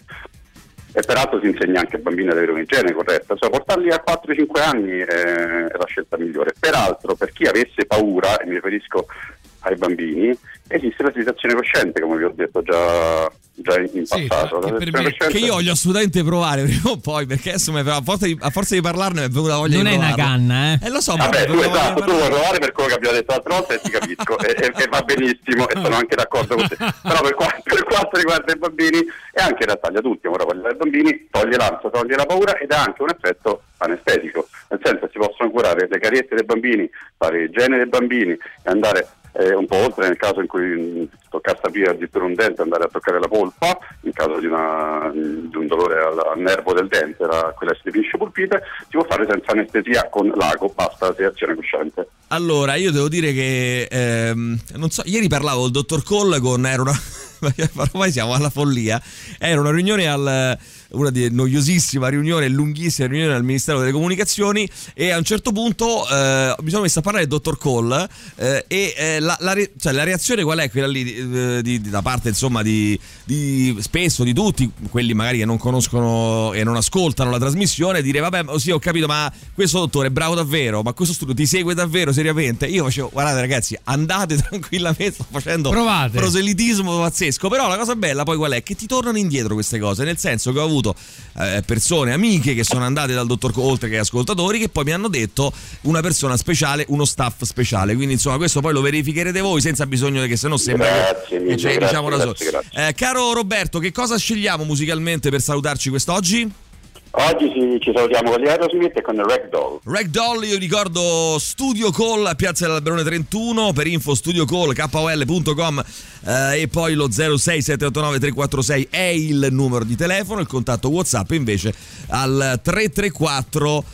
E peraltro si insegna anche ai bambini ad avere un'igiene corretta, cioè portarli a quattro cinque anni è, è la scelta migliore. Peraltro, per chi avesse paura, e mi riferisco ai bambini, esiste la situazione cosciente, come vi ho detto già, già in sì, passato. Che, per me, che io voglio assolutamente provare prima o poi, perché adesso mi, a, forza di, a forza di parlarne mi è venuta voglia non di provarlo. Non è una canna, eh? Eh lo so, vabbè, tu, esatto, tu vuoi provare per quello che abbiamo detto l'altra volta e ti capisco, e, e, e va benissimo, e sono anche d'accordo con te. Però per, per quanto riguarda i bambini, e anche in realtà gli adulti, ora parliamo dei bambini, toglie l'ansia, toglie la paura ed ha anche un effetto anestetico, nel senso si possono curare le cariette dei bambini, fare igiene dei bambini e andare eh, un po' oltre nel caso in cui toccasse aprire addirittura un dente, andare a toccare la polpa in caso di, una, di un dolore al, al nervo del dente, la, quella si definisce pulpite, si può fare senza anestesia con l'ago, basta la sedazione cosciente. Allora, io devo dire che ehm, non so, ieri parlavo col dottor Cole con era una ormai siamo alla follia. Era una riunione al una di noiosissima riunione, lunghissima riunione al Ministero delle Comunicazioni, e a un certo punto eh, mi sono messo a parlare del dottor Cole eh, e eh, la, la, cioè, la reazione qual è? Quella lì di, di, di, da parte insomma di, di spesso di tutti quelli magari che non conoscono e non ascoltano la trasmissione, dire vabbè oh, sì ho capito, ma questo dottore è bravo davvero, ma questo studio ti segue davvero seriamente? Io facevo guardate ragazzi, andate tranquillamente, sto facendo Provate. proselitismo pazzesco, però la cosa bella poi qual è? Che ti tornano indietro queste cose, nel senso che ho avuto Eh, persone, amiche che sono andate dal dottor Cole, oltre che ascoltatori, che poi mi hanno detto una persona speciale, uno staff speciale, quindi insomma questo poi lo verificherete voi senza bisogno che se no sembra grazie, che mille, ce grazie, diciamo da soli. Eh, caro Roberto, che cosa scegliamo musicalmente per salutarci quest'oggi? Oggi ci, ci salutiamo con gli Aerosmith e con il Ragdoll. Ragdoll, io ricordo Studio Call a Piazza dell'Alberone trentuno, per info studio call k o l punto com eh, e poi lo zero sei sette otto nove tre quattro sei è il numero di telefono, il contatto WhatsApp invece al tre tre quattro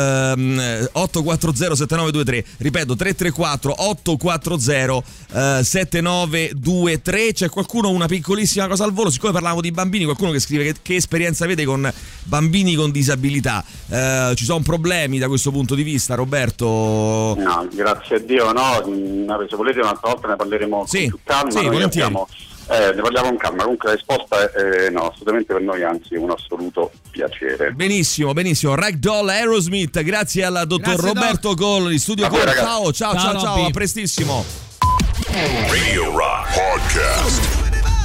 ehm, otto quattro zero sette nove due tre, ripeto tre tre quattro otto quattro zero sette nove due tre. C'è qualcuno, una piccolissima cosa al volo, siccome parlavamo di bambini, qualcuno che scrive che, che esperienza avete con bambini con disabilità, eh, ci sono problemi da questo punto di vista, Roberto? No, grazie a Dio no, se volete un'altra volta ne parleremo sì, con più calma. sì, noi abbiamo, eh, ne parliamo con calma, comunque la risposta è eh, no, assolutamente per noi, anzi un assoluto piacere. Benissimo, benissimo. Ragdoll, Aerosmith, grazie al dottor Grazie, Roberto Doc. Cole di Studio Call. Ciao, ciao, ciao, ciao, ciao, a prestissimo. Radio Rock Podcast.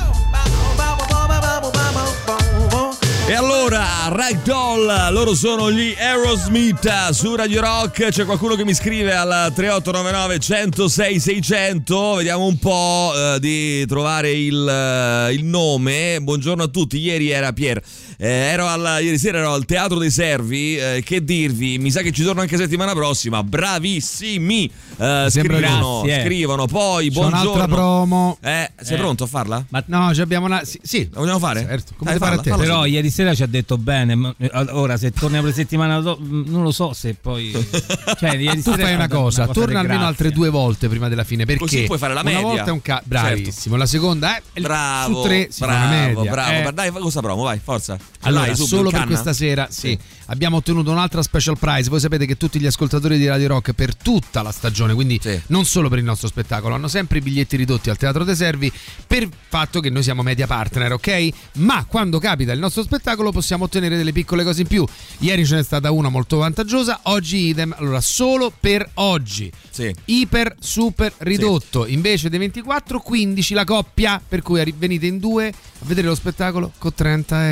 E allora, Ragdoll, loro sono gli Aerosmith su Radio Rock. C'è qualcuno che mi scrive al tre otto nove nove uno zero sei sei zero zero. Vediamo un po' eh, di trovare il, uh, il nome. Buongiorno a tutti, ieri era Pier. Eh, ero al, ieri sera ero al Teatro dei Servi, eh, che dirvi, mi sa che ci torno anche settimana prossima. Bravissimi, eh, scrivono, scrivono. Poi c'è buongiorno. un'altra promo. Eh, sei Eh. pronto a farla? Ma no, ci abbiamo una. Sì, sì. La vogliamo fare? Certo. Come Dai, fare falla, a te? falla. Però ieri sera ci ha detto bene, ma ora se torniamo la settimana dopo non lo so se poi cioè, ieri Tu sera fai una cosa, una cosa torna di almeno grazia. altre due volte prima della fine, perché Così puoi fare la media. una volta è un ca- bravissimo, la seconda è il- Bravo, su tre si fa una bravo, media. bravo. Eh, Dai, cosa provo? Vai, forza. Allora, Dai, subito, solo in per canna. questa sera sì, abbiamo ottenuto un'altra special prize. Voi sapete che tutti gli ascoltatori di Radio Rock per tutta la stagione, quindi Sì. non solo per il nostro spettacolo, hanno sempre i biglietti ridotti al Teatro dei Servi per il fatto che noi siamo media partner, ok? Ma quando capita il nostro spettacolo possiamo ottenere delle piccole cose in più. Ieri ce n'è stata una molto vantaggiosa, oggi idem. Allora, solo per oggi Sì. iper super ridotto, invece dei ventiquattro quindici la coppia, per cui arri- venite in due a vedere lo spettacolo con trenta euro. Allora,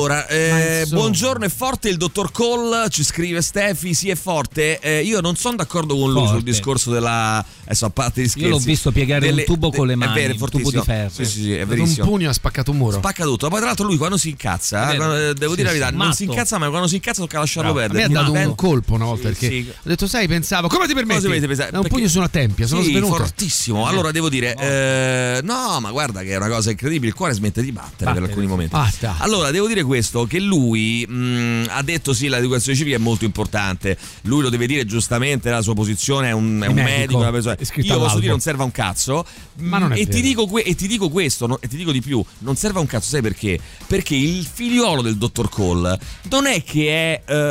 Allora, eh, buongiorno, è forte il dottor Cole, ci scrive Stefi, sì è forte. Eh, io non sono d'accordo con lui forte. sul discorso della... Adesso a parte gli scherzi. Io l'ho visto piegare delle, un tubo con le mani, è vero, un tubo di ferro. Sì, sì, sì, è verissimo. Un pugno ha spaccato un muro. Spacca tutto. Poi tra l'altro lui quando si incazza, quando, devo sì, dire la verità, sì, non matto. si incazza, ma quando si incazza tocca lasciarlo Bravo. perdere. A me ha dato ben... un colpo una volta, sì, perché sì. ho detto, sai, pensavo, come ti permetti? Come pensare? Un pugno su una tempia, sono sì, svenuto. fortissimo. Allora devo dire, eh, no, ma guarda che è una cosa incredibile, il cuore smette di battere, battere. per alcuni momenti. Ah, allora devo dire questo, che lui mh, ha detto sì, l'educazione civica è molto importante, lui lo deve dire giustamente, la sua posizione è un, è un medico, una persona. Io posso dire non serve a un cazzo, ma non è e, vero. ti dico que- e ti dico questo, no, e ti dico di più, non serve a un cazzo, sai perché? Perché il figliolo del dottor Cole non è che è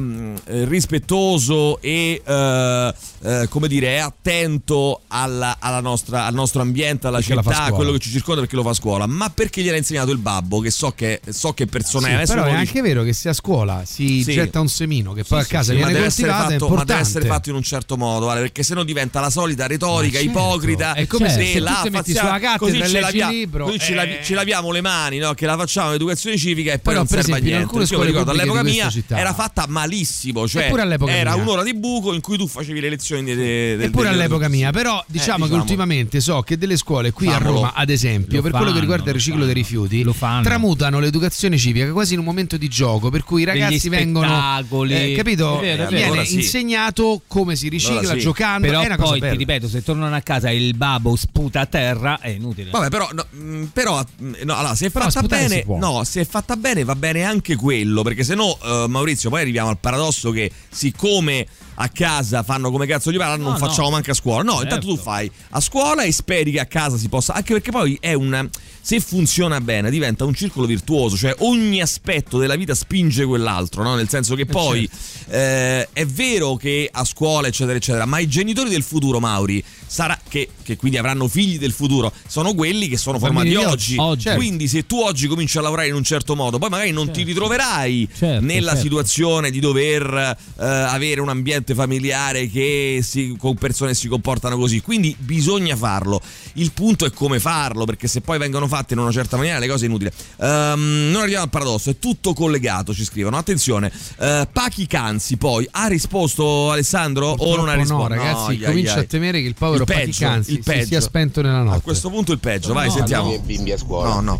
eh, rispettoso e eh, eh, come dire, è attento alla, alla nostra, al nostro ambiente, alla perché città, a quello che ci circonda, perché lo fa a scuola, ma perché gliel'ha insegnato il babbo, che so che, so che persona sì, è. Però è dice... anche vero che se a scuola si sì. getta un semino che poi sì, a casa sì, viene ma deve coltivato, essere è fatto, ma deve essere importante. fatto in un certo modo, vale? Perché sennò diventa la solita retorica certo. ipocrita. È come certo. se, se la tu ti metti facciamo, sulla cattedra e leggi il libro, così eh... ci, lavi, ci laviamo le mani, no? Che la facciamo l'educazione civica e poi però, non serve esempio, a niente. Io mi ricordo all'epoca mia città. era fatta malissimo, cioè era mia. un'ora di buco in cui tu facevi le lezioni de, de, del eppure all'epoca mia, però diciamo, eh, diciamo che ultimamente so che delle scuole qui Famolo. a Roma, ad esempio, lo per fanno, quello che riguarda il riciclo dei rifiuti, tramutano l'educazione civica quasi in un momento di gioco, per cui i ragazzi vengono eh, capito? È vero, è vero. Viene Allora, sì. insegnato come si ricicla allora, sì. giocando, però è una poi cosa ti bella. ripeto, se tornano a casa e il babbo sputa a terra è inutile. Vabbè, però no, però no, allora, se è però fatta bene, si no, se è fatta bene va bene anche quello, perché se no uh, Maurizio, poi arriviamo al paradosso che siccome a casa fanno come cazzo gli pare, non no, facciamo no. manco a scuola. No, certo. Intanto tu fai a scuola e speri che a casa si possa, anche perché poi è un, se funziona bene diventa un circolo virtuoso, cioè ogni aspetto della vita spinge quell'altro, no? Nel senso che poi certo. eh, è vero che a scuola eccetera eccetera, ma i genitori del futuro, Mauri, sarà che, che quindi avranno figli del futuro, sono quelli che sono formati oggi, oggi. Certo. Quindi se tu oggi cominci a lavorare in un certo modo, poi magari non certo. ti ritroverai certo, nella certo. situazione di dover eh, avere un ambiente familiare che si, con persone si comportano così, quindi bisogna farlo. Il punto è come farlo, perché se poi vengono fatte in una certa maniera le cose è inutile. Um, non arriviamo al paradosso, è tutto collegato, ci scrivono. Attenzione, uh, Pachi Canzi poi ha risposto Alessandro purtroppo o non ha risposto? No, ragazzi, no, comincia ai, ai. a temere che il povero il peggio, Pachi Canzi il peggio. si sia spento nella notte. A questo punto il peggio, vai, no, sentiamo. I bimbi a scuola. No, no.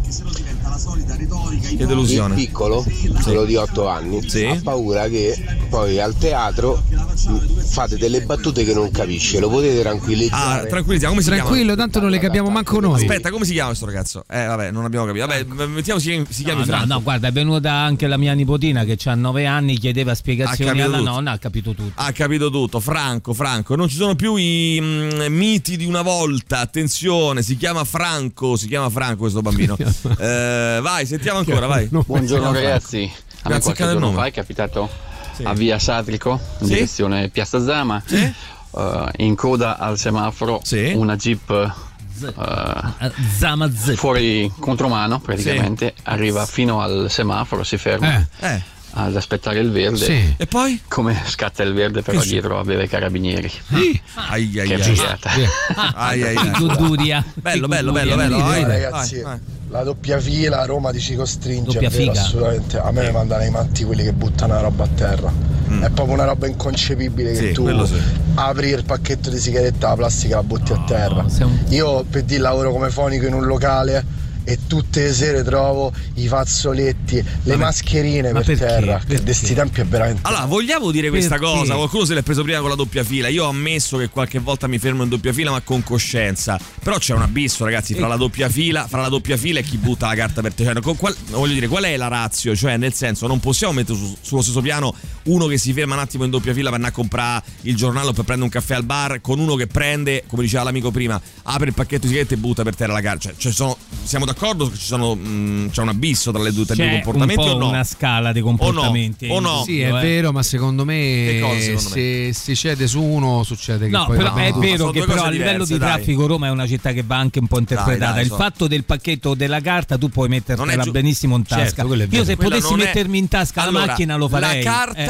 Che delusione. Il piccolo, quello di otto anni, sì. ha paura che poi al teatro fate delle battute che non capisce, lo potete tranquillizzare? Ah, tranquillizziamo, come si Tranquillo, chiama? tanto non le capiamo manco noi. Aspetta, come si chiama questo ragazzo? Eh, vabbè, non abbiamo capito. Vabbè, mettiamo si, si chiami no, Franco. No, no, guarda, è venuta anche la mia nipotina che ha nove anni, chiedeva spiegazioni alla tutto. nonna, ha capito tutto. Ha capito tutto. Franco, Franco, non ci sono più i mm, miti di una volta. Attenzione, si chiama Franco, si chiama Franco questo bambino. eh, vai, sentiamo ancora, vai. Buongiorno ragazzi. A me qualche giorno fa è capitato sì. a via Satrico in sì. direzione Piazza Zama, sì. uh, in coda al semaforo sì. una Jeep uh, Zama Z. fuori contromano praticamente, sì. arriva fino al semaforo, si ferma eh. Eh. ad aspettare il verde, sì. e poi? Come scatta il verde però che dietro aveva i carabinieri. Sì. Ai, ai, che ai. figata. Ai, ai, ai. Goduria. Bello, bello, bello, bello. Vai, ragazzi. vai, vai. La doppia fila a Roma ti ci costringe, doppia è vero, figa. assolutamente. A me mi mandano i matti quelli che buttano la roba a terra. Mm. È proprio una roba inconcepibile che sì, tu sì. apri il pacchetto di sigaretta, la plastica la butti no, a terra. Un... Io per dire lavoro come fonico in un locale e tutte le sere trovo i fazzoletti, le ma mascherine ma per perché? terra. Perché? Che di sti tempi è veramente. Allora, vogliamo dire questa perché? cosa? Qualcuno se l'è preso prima con la doppia fila. Io ho ammesso che qualche volta mi fermo in doppia fila, ma con coscienza. Però c'è un abisso, ragazzi, fra la doppia fila, fra la doppia fila e chi butta la carta per te. Cioè, qual, voglio dire, qual è la ratio? Cioè, nel senso, non possiamo mettere su, sullo stesso piano uno che si ferma un attimo in doppia fila per andare a comprare il giornale o per prendere un caffè al bar, con uno che prende, come diceva l'amico prima, apre il pacchetto di sigarette e butta per terra la carta. Cioè, cioè sono, siamo d'accordo che ci sono Mh, c'è un abisso tra le due, due comportamenti un po' o no? Una scala di comportamenti o no? O no? Sì, è eh. vero, ma secondo me, cosa, secondo se me? si cede su uno succede che no, poi però è tutto. vero che però a diverse, livello di dai. traffico Roma è una città che va anche un po' interpretata. Dai, dai, il so. fatto del pacchetto o della carta tu puoi mettertela giu- benissimo in tasca. Certo, io se Quella potessi mettermi in tasca allora, la macchina lo farei. La carta,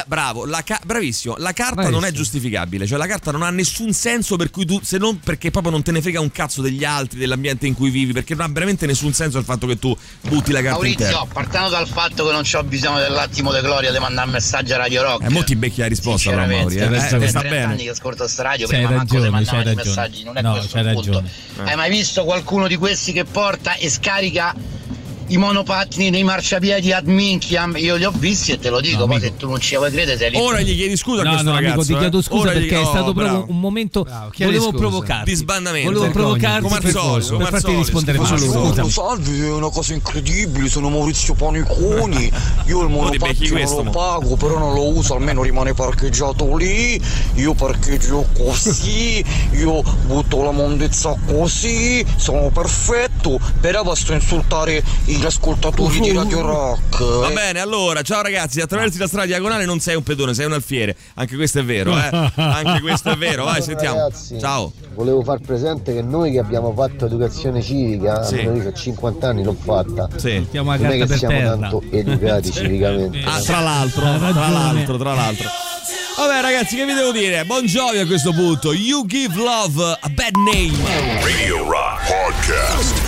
ca- bravo, la ca- bravissimo, la carta Bravissimo. non è giustificabile, cioè la carta non ha nessun senso per cui tu, se non perché proprio non te ne frega un cazzo degli altri, dell'ambiente in cui vivi, perché non ha veramente nessun senso il fatto che tu butti la carta Maurizio, intera. partendo dal fatto che non c'ho bisogno dell'attimo di gloria di mandare un messaggio a Radio Rock. Eh, mo ti becchi la risposta però, Mauri, eh, eh, sta bene. anni che ascolto sta radio, C'hai prima manco ragione, ti mandavano c'hai i ragione. messaggi, non è No, questo c'hai il punto. ragione. Eh. Hai mai visto qualcuno di questi che porta e scarica i monopattini nei marciapiedi ad minchiam? Io li ho visti e te lo dico, No, poi amico. se tu non ci vuoi credere sei lì. Ora gli chiedi scusa a No, questo no, ragazzo. amico, ti chiedo eh. scusa Ora perché gli- è stato oh, proprio bravo. un momento. Bravo, chiedi Volevo scusa. provocarti. Di sbandamento. Volevo Vergogna. provocarti Come al per, solito, come per al farti solito, rispondere male. schifoso. Scusami. Salve, è una cosa incredibile, sono Maurizio Paniconi. Io il Tu ti becchi monopattino questo, lo mo. pago, però non lo uso, almeno rimane parcheggiato lì. Io parcheggio così, io butto la mondezza così, sono perfetto. Però basta insultare gli ascoltatori di Radio Rock. Va bene, allora, ciao ragazzi, attraversi la strada diagonale non sei un pedone, sei un alfiere. Anche questo è vero, eh. Anche questo è vero, vai, sentiamo. Ragazzi, Ciao. volevo far presente che noi che abbiamo fatto educazione civica, Sì. almeno io ho cinquanta anni l'ho fatta. Sì. Mettiamo la Non è carta che per siamo terra. tanto educati civicamente. Ah, tra l'altro, tra l'altro, tra l'altro. Vabbè ragazzi, che vi devo dire? Bon Jovi a questo punto. You Give Love a Bad Name. Radio Rock Podcast.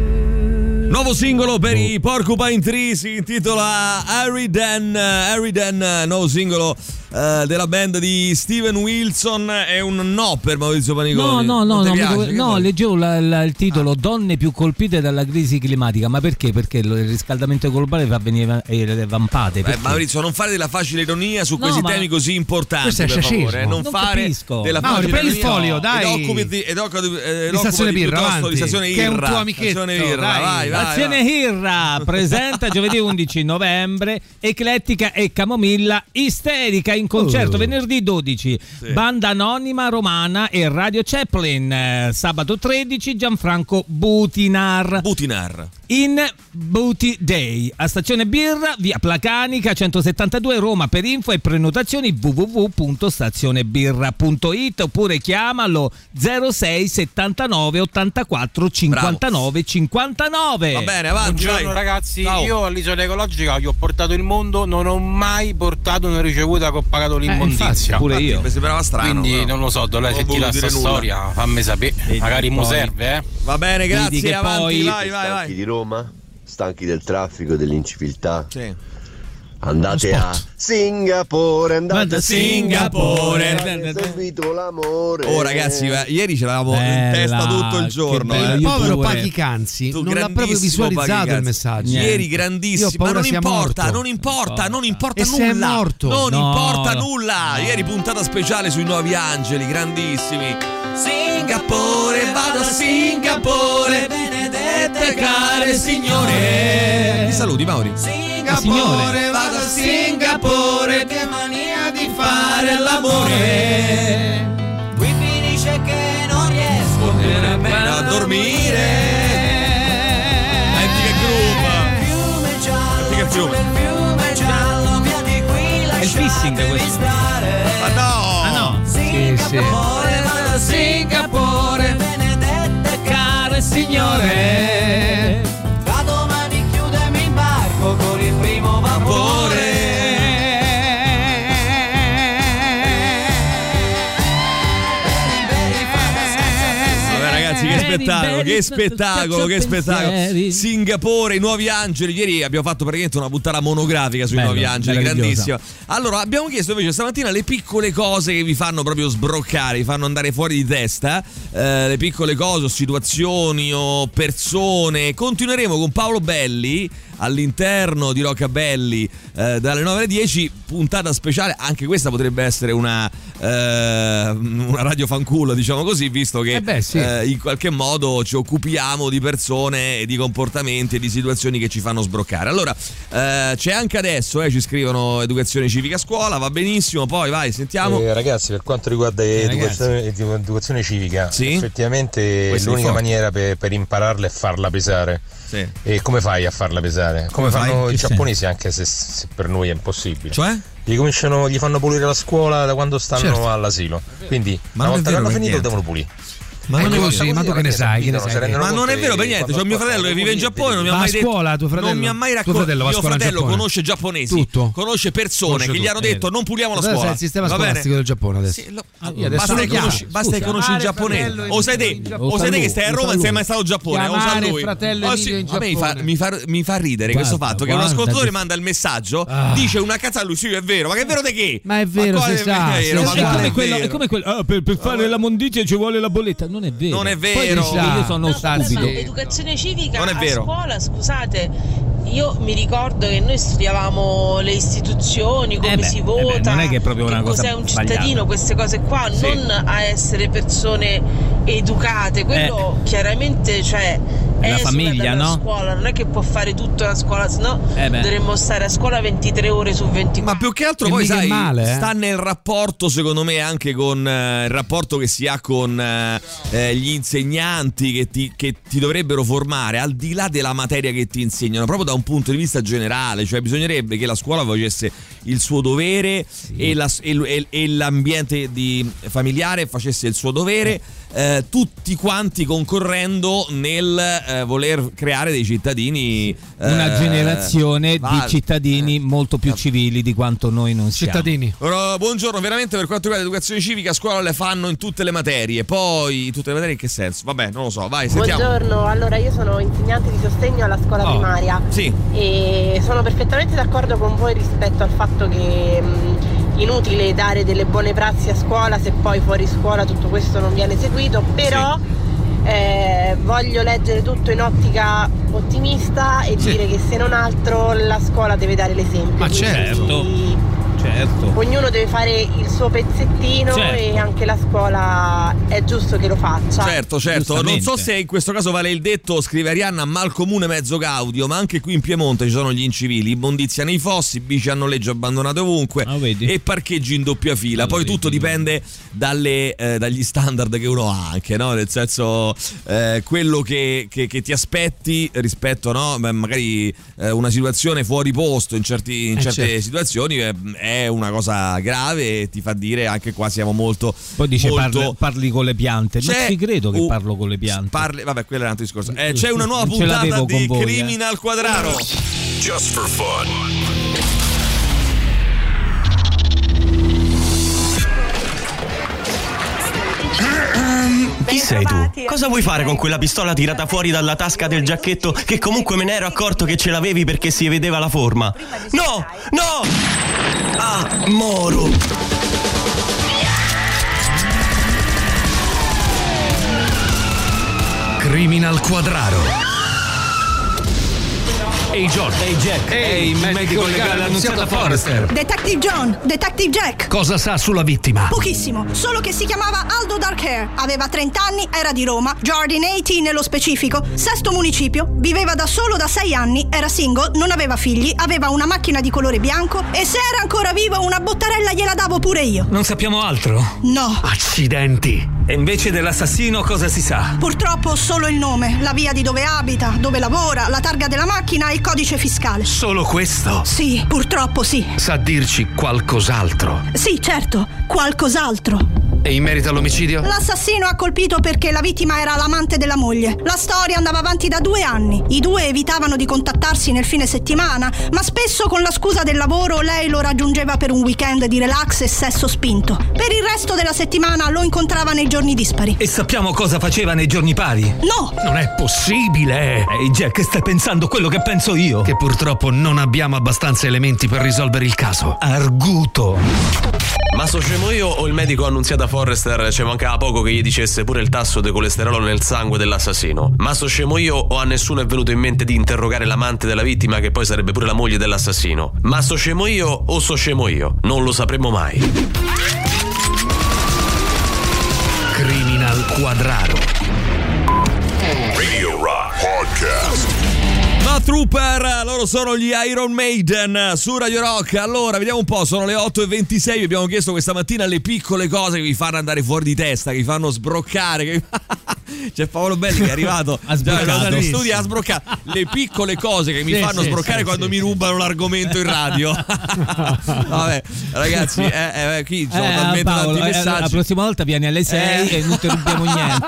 Nuovo singolo per i Porcupine Tree, si intitola Harry Dan, Harry Dan, nuovo singolo eh, della band di Steven Wilson. È un no per Maurizio Paniconi. No, no, no, Non ti no, piace? mi- Che no, vuoi? leggevo la- la- il titolo Donne più colpite dalla crisi climatica. Ma perché? Perché il riscaldamento globale fa venire eh, le vampate. Beh, perché? Maurizio, non fare della facile ironia su No, questi ma- temi così importanti, Questo è per sciacismo. favore. eh. Non, Non fare capisco. della Mauri, facile prendi il ironia. folio, dai. Ed occupati, ed occupati, eh, Di Stazione occupati Birra, piuttosto avanti. di Stazione Che è un Irra. tuo amichetto, Stazione Irra, dai. vai, vai, Azione vai. Irra presenta giovedì undici novembre Eclettica e Camomilla Isterica in concerto Oh. venerdì dodici, Sì. Banda Anonima Romana e Radio Chaplin. Eh, sabato tredici Gianfranco Butinar Butinar. in Booty Day a Stazione Birra, via Placanica centosettantadue Roma. Per info e prenotazioni w w w punto stazionebirra punto it oppure chiamalo zero sei settantanove ottantaquattro cinquantanove cinquantanove. Va bene, avanti. Buongiorno vai. ragazzi, Ciao. io all'isola ecologica gli ho portato il mondo, non ho mai portato una ricevuta che ho pagato l'immondizia. infatti, pure Infatti, io. mi sembrava strano. Quindi però. non lo so, dovrei Non ho sentire voluto questa dire nulla. storia, fammi sapere, Vedi magari che mi poi- serve, eh. Va bene, Vedi grazie, che avanti, poi- vai, vai, Stanchi vai. di Roma, stanchi del traffico e dell'inciviltà. Sì. Andate a Singapore, andate Vado a a Singapore. Singapore, servito l'amore. Oh ragazzi, eh, ieri ce l'avevamo in Bella, testa tutto il che giorno. bello. eh. Il Io povero pure. Pachi Canzi Tu non l'ha proprio grandissimo visualizzato Pachi il Canzi. messaggio. Ieri Io ho grandissimo, ma paura non sia importa, morto. non importa, non importa E se è nulla. morto? Non No, importa no. nulla. Ieri puntata speciale sui Nuovi Angeli, grandissimi. Singapore, vado a Singapore, benedette care signore. Ti saluti, Mauri. Signore. vado a Singapore, che mania di fare l'amore. Qui finisce che non riesco nemmeno A dormire. Senti che groove. Fiume giallo, Senti che fiume. fiume giallo, via di qui È il fishing lasciatemi questo. stare. Ma no. Ah no. Singapore, vado a Singapore, benedette care signore. Da domani chiudemi in barco con il primo vapore. Vabbè ragazzi, che spettacolo, che spettacolo, che spettacolo. Singapore, i Nuovi Angeli. Ieri abbiamo fatto praticamente una puntata monografica sui Bello, Nuovi Angeli, meravigliosa. grandissima. Allora, abbiamo chiesto invece stamattina le piccole cose che vi fanno proprio sbroccare, vi fanno andare fuori di testa, eh, le piccole cose o situazioni o persone. Continueremo con Paolo Belli all'interno di Roccabelli eh, dalle nove alle dieci, puntata speciale. Anche questa potrebbe essere una, eh, una radio fanculo, diciamo così, visto che Eh beh, sì. eh, in qualche modo ci occupiamo di persone e di comportamenti e di situazioni che ci fanno sbroccare. Allora, eh, c'è anche adesso, eh, ci scrivono educazione civica a scuola, va benissimo, poi vai, sentiamo. Eh, ragazzi, per quanto riguarda Eh, educazione, educazione civica, Sì? effettivamente Questo è l'unica forte. maniera per, per impararla è farla pesare. Sì. E come fai a farla pesare? Come, Come fanno fai? i Che giapponesi, anche se, se per noi è impossibile. Cioè? Gli cominciano, gli fanno pulire la scuola da quando stanno Certo. all'asilo. Quindi Ma una non è volta che vero hanno per finito niente. devono pulire. Ma non è così, ma tu che ne sai? Che ne sai? Ma non è vero per niente, c'ho mio fratello che vive in Giappone, non mi ha mai detto. A scuola tuo fratello? Non mi ha mai raccontato. Mio fratello conosce giapponesi, tutto. Conosce persone che gli hanno detto non puliamo la scuola. È il sistema scolastico del Giappone adesso. Basta che conosci, basta che conosci il giapponese. O sai te, o sai te che stai a Roma e sei mai stato in Giappone, o sa lui. Fratello in a me mi fa, mi, fa, mi fa ridere guarda, questo fatto che un ascoltatore ti... manda il messaggio, ah. dice una cazzata, lui sì è vero, ma che è vero di che? Ma è vero, ma se sa, è, vero, è, è come quello, è come quello ah, per, per fare la mondizia ci vuole la bolletta, non è vero. Non è vero. Poi io sono no, stupido. L'educazione civica non è vero. A scuola, scusate. Io mi ricordo che noi studiavamo le istituzioni, come eh beh, si vota, eh beh, non è che è proprio una cosa cos'è un cittadino, sbagliata. Queste cose qua, sì. Non a essere persone educate, quello eh. chiaramente cioè la famiglia, no? Scuola, non è che può fare tutto la scuola, sennò eh dovremmo stare a scuola ventitré ore su ventiquattro. Ma più che altro che poi sai, male, eh? sta nel rapporto secondo me anche con eh, il rapporto che si ha con eh, gli insegnanti che ti, che ti dovrebbero formare al di là della materia che ti insegnano, proprio da un punto di vista generale, cioè bisognerebbe che la scuola facesse il suo dovere sì. e, la, e, e l'ambiente di familiare facesse il suo dovere, eh, tutti quanti concorrendo nel eh, voler creare dei cittadini eh, una generazione va, di cittadini eh, molto più civili di quanto noi non siamo. Cittadini. Però, buongiorno, veramente per quanto riguarda l'educazione civica a scuola le fanno in tutte le materie, poi tutte le materie in che senso? Vabbè, non lo so, vai, sentiamo. Buongiorno, allora io sono insegnante di sostegno alla scuola oh, primaria sì. E sono perfettamente d'accordo con voi rispetto al fatto che mh, inutile dare delle buone prassi a scuola se poi fuori scuola tutto questo non viene seguito, però sì. eh, voglio leggere tutto in ottica ottimista e sì. dire che se non altro la scuola deve dare l'esempio. Ma certo. Certo. Ognuno deve fare il suo pezzettino, certo. E anche la scuola è giusto che lo faccia. Certo, certo. Non so se in questo caso vale il detto, scrive Arianna, mal comune mezzo gaudio, ma anche qui in Piemonte ci sono gli incivili, immondizia nei fossi, bici a noleggio abbandonate ovunque oh, e parcheggi in doppia fila. Oh, Poi vedi, tutto dipende dalle, eh, dagli standard che uno ha anche, no? Nel senso eh, quello che, che, che ti aspetti rispetto, no? Beh, magari eh, una situazione fuori posto in, certi, in eh, certe certo. situazioni è, è una cosa grave e ti fa dire anche qua siamo molto. Poi dice molto... parli, parli con le piante. Non ci credo che uh, parlo con le piante. Parli, vabbè, quello è un altro discorso. Eh, c'è una nuova puntata di voi, Criminal eh. Quadraro. Just for fun. Chi sei tu? Cosa vuoi fare con quella pistola tirata fuori dalla tasca del giacchetto che comunque me ne ero accorto che ce l'avevi perché si vedeva la forma? No! No! Ah, moro! Criminal Quadraro. Ehi John. Ehi Jack. Ehi, medico legale annunziata Forrester. Detective John. Detective Jack. Cosa sa sulla vittima? Pochissimo, solo che si chiamava Aldo Darkhair. Aveva trenta anni, era di Roma, Jordan ottanta nello specifico, sesto municipio, viveva da solo da sei anni, era single, non aveva figli, aveva una macchina di colore bianco e se era ancora vivo una bottarella gliela davo pure io. Non sappiamo altro? No. Accidenti. E invece dell'assassino cosa si sa? Purtroppo solo il nome, la via di dove abita, dove lavora, la targa della macchina e il codice fiscale. Solo questo? Sì, purtroppo sì. Sa dirci qualcos'altro? Sì, certo, qualcos'altro. E in merito all'omicidio? L'assassino ha colpito perché la vittima era l'amante della moglie. La storia andava avanti da due anni. I due evitavano di contattarsi nel fine settimana, ma spesso con la scusa del lavoro lei lo raggiungeva per un weekend di relax e sesso spinto. Per il resto della settimana lo incontrava nei giorni dispari. E sappiamo cosa faceva nei giorni pari? No! Non è possibile! Ehi Jack, stai pensando quello che penso io? Che purtroppo non abbiamo abbastanza elementi per risolvere il caso. Arguto! Ma so scemo io o il medico annunziata Forrester ci mancava poco che gli dicesse pure il tasso di colesterolo nel sangue dell'assassino? Ma so scemo io o a nessuno è venuto in mente di interrogare l'amante della vittima che poi sarebbe pure la moglie dell'assassino? Ma so scemo io o so scemo io? Non lo sapremo mai. Criminal Quadraro. Radio Rock Podcast. Ma Trooper, loro sono gli Iron Maiden su Radio Rock. Allora, vediamo un po', sono le otto e ventisei. Vi abbiamo chiesto questa mattina le piccole cose che vi fanno andare fuori di testa, che vi fanno sbroccare, che C'è Paolo Belli che è arrivato dallo studio a sbroccare le piccole cose che mi sì, fanno sì, sbroccare sì, quando sì, mi rubano l'argomento in radio. Vabbè, ragazzi, eh, eh, qui ci sono eh, talmente Paolo, tanti messaggi. Eh, la prossima volta vieni alle sei Eh. e non ti rubiamo niente.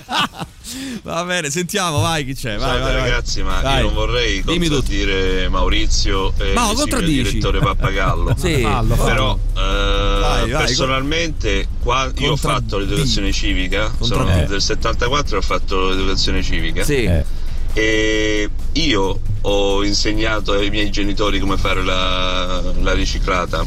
Va bene, sentiamo, vai chi c'è. Vai, Salve vai, vai. ragazzi, ma Vai. io non vorrei Dimmi contraddire Maurizio e Ma il contraddici. direttore Pappagallo. Sì, fallo, fallo. Però eh, Vai, vai, personalmente qua, io ho fatto l'educazione civica, sono Contraddi- del settantaquattro e ho fatto l'educazione civica. Sì. Eh. E io ho insegnato ai miei genitori come fare la, la riciclata.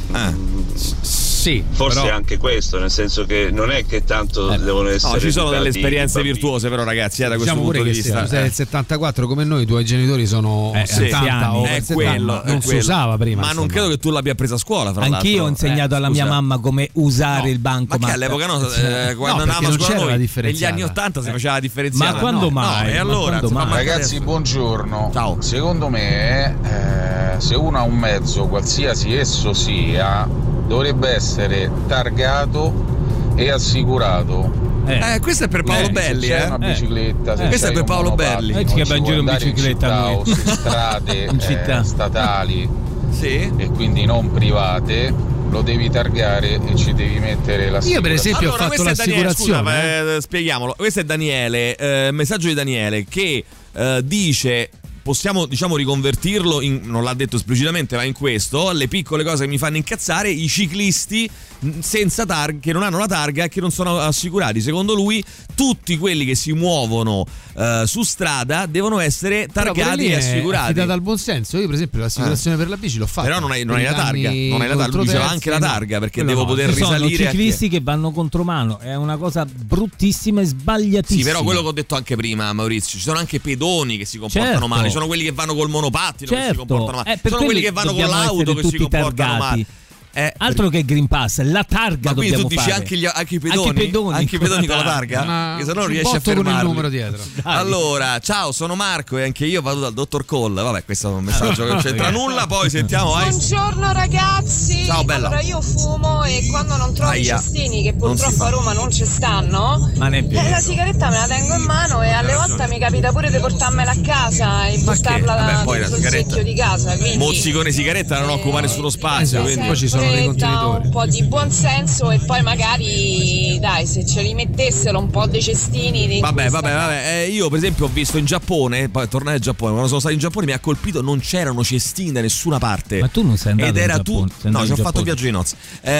Sì, forse però... anche questo, nel senso che non è che tanto Eh. devono essere No, ci sono delle educati esperienze i bambini. virtuose, però, ragazzi, eh, da questo Diciamo punto pure di che vista. se tu sei del settantaquattro come noi, i tuoi genitori sono Eh, sì. settanta o è settanta, quello, è non si quello. usava prima. Ma non insomma. credo che tu l'abbia presa a scuola, fra l'altro. Anch'io ho insegnato Eh, alla scusa. mia mamma come usare il banco. Ma che all'epoca no, eh, quando andavamo a non scuola c'era la noi, negli differenziata. anni ottanta si faceva la differenziata. Ma quando No, mai? no, e Ma allora, quando insomma, mai? Ragazzi, adesso- buongiorno. Ciao. Secondo me, eh, se uno ha un mezzo, qualsiasi esso sia, dovrebbe essere targato e assicurato. Eh, questo è per Paolo Quindi, Belli, se c'hai eh. una bicicletta, se Eh. Questo è c'hai per un Paolo monopattino, Belli. Eh, che va in ci giro in puoi andare bicicletta città lui. o su strade In città. eh, statali sì. e quindi non private, lo devi targare e ci devi mettere la Io per esempio Allora, ho fatto questo è Daniele, l'assicurazione. scusa, eh, spieghiamolo. Questo è Daniele, eh, messaggio di Daniele che eh, dice: possiamo, diciamo, riconvertirlo in, non l'ha detto esplicitamente, ma in questo: le piccole cose che mi fanno incazzare, i ciclisti mh, senza targa, che non hanno la targa e che non sono assicurati. Secondo lui tutti quelli che si muovono eh, su strada devono essere Però pure targati lì e è assicurati. affidata al buon senso. Io per esempio l'assicurazione per la bici l'ho fatta. Però non hai, non hai Per la i targa, danni non hai la targa, lui diceva anche la controversi, targa, perché quello devo no. poter Ci sono risalire a chi- ciclisti che vanno contromano, è una cosa bruttissima e sbagliatissima. Sì, però quello che ho detto anche prima, Maurizio, ci sono anche pedoni che si comportano Certo. male, ci sono quelli che vanno col monopattino che si Certo, comportano male, eh, per sono quelli che quelli vanno con dobbiamo l'auto essere che si tutti comportano targati. male. Eh, Altro che Green Pass, la targa ma quindi dobbiamo tu dici fare. anche, gli, anche i pedoni? Anche i pedoni, Anche i pedoni con la targa? Una- Che se no non un riesci a botto con il fermarli. numero dietro. Dai. Allora, ciao, sono Marco e anche io vado dal dottor Cole. Vabbè, questo è un messaggio che non c'entra nulla. Poi sentiamo. vai. Buongiorno ragazzi. Ciao, bella. Allora io fumo e quando non trovo Aia. i cestini, che Non si purtroppo fa. a Roma non ci stanno, Ma ne è eh, vero. la sigaretta me la tengo in mano e alle volte mi capita pure di portarmela a casa e Ma che? buttarla Vabbè, poi la dentro il sigaretta- secchio di casa. Quindi Mozzicone sigaretta non occupa nessuno spazio. eh, Quindi. Poi ci sono dei fretta, contenitori. un po' di buonsenso e poi magari dai, se ce li mettessero un po' dei cestini di Vabbè, questa- vabbè, vabbè. Eh, io, per esempio, ho visto in Giappone, poi tornare in Giappone, quando sono stato in Giappone mi ha colpito, non c'erano cestini da nessuna parte. Ma tu non sei andato Ed in era Giappone, tu. sei No, andato ci ho in fatto il Giappone. viaggio di nozze.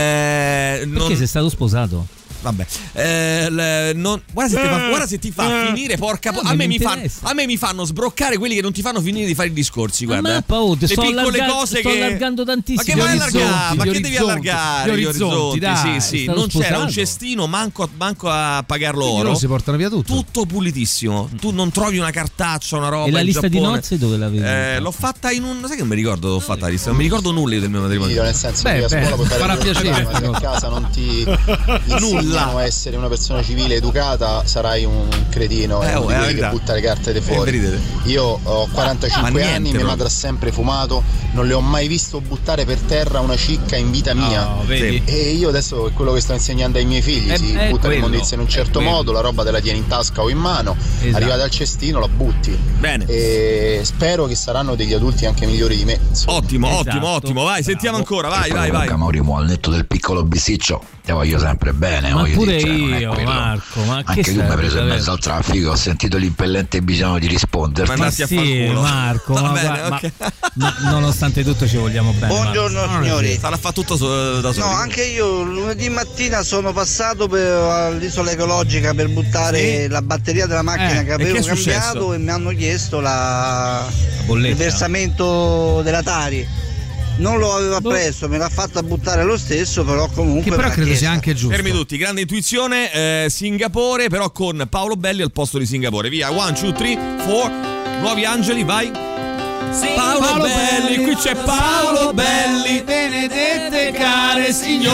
Eh, Perché non- sei stato sposato? Vabbè, eh, le- non- guarda, se ti fa, guarda se ti fa finire, porca po- Eh, a, me mi mi fanno, interessa. a me mi fanno sbroccare quelli che non ti fanno finire di fare i discorsi. Ma Guarda, ma Paolo, te le sto piccole allarga- cose sto che allargando tantissimo. Ma che vai a Gli allargare? orizzonti, Ma gli che devi orizzonti, allargare? gli Gli orizzonti, orizzonti, dai, sì, sì. stato Non c'era un sposato. cestino, manco, manco a pagarlo Quindi oro. loro si portano via tutto. Tutto pulitissimo. Tu non trovi una cartaccia, una roba. E la in lista di Giappone. nozze dove l'avevi? Eh, l'ho fatta in un. Sai che non mi ricordo dove ho fatta la lista? Non mi ricordo nulla del mio matrimonio. Nel senso Beh, che a beh, scuola puoi fare farà quello che piacere. vuoi, ma se a casa non ti insegnano a essere una persona civile educata, sarai un cretino Eh, e oh, uno di è la quelli che verità. butta le carte di È fuori. verità. Io ho Ma quarantacinque niente, anni, mia proprio. madre ha sempre fumato, non le ho mai visto buttare per terra una cicca in vita mia. Oh, vedi? E io adesso è quello che sto insegnando ai miei figli, È- si è butta quello, l'immondizia in un è certo quello. modo, la roba te la tieni in tasca o in mano, Esatto. arrivata al cestino la butti. Bene. E spero che saranno degli adulti anche migliori di me. insomma. Ottimo, Esatto. ottimo, ottimo. Vai, sentiamo ancora. Vai, vai, vai. Maurimo, al netto del piccolo bisticcio, ti voglio sempre bene. Ma voglio pure dire, cioè, non è io, quello. Marco, ma che Anche tu mi hai stai preso in davvero? mezzo al traffico, ho sentito l'impellente bisogno di risponderti. Ma andati a far Sì, culo. Marco, Va ma, bene, guarda, ok. ma- ma nonostante tutto ci vogliamo bene. Buongiorno, Marco. signori. Sarà fa tutto so- da solo. No, anche io lunedì mattina sono passato per all'isola ecologica per buttare Sì? la batteria della macchina Eh, che e avevo che è cambiato successo? e mi hanno chiesto la... bolletta. il versamento della Tari. Non lo aveva Boh. preso, me l'ha fatta buttare lo stesso, però comunque. Che però me l'ha credo sia chiesta. anche giusto. Fermi tutti, grande intuizione, eh, Singapore, però con Paolo Belli al posto di Singapore. Via, one, two, three, four, nuovi angeli, vai. Paolo, Paolo Belli, Belli, qui c'è Paolo Belli. benedette care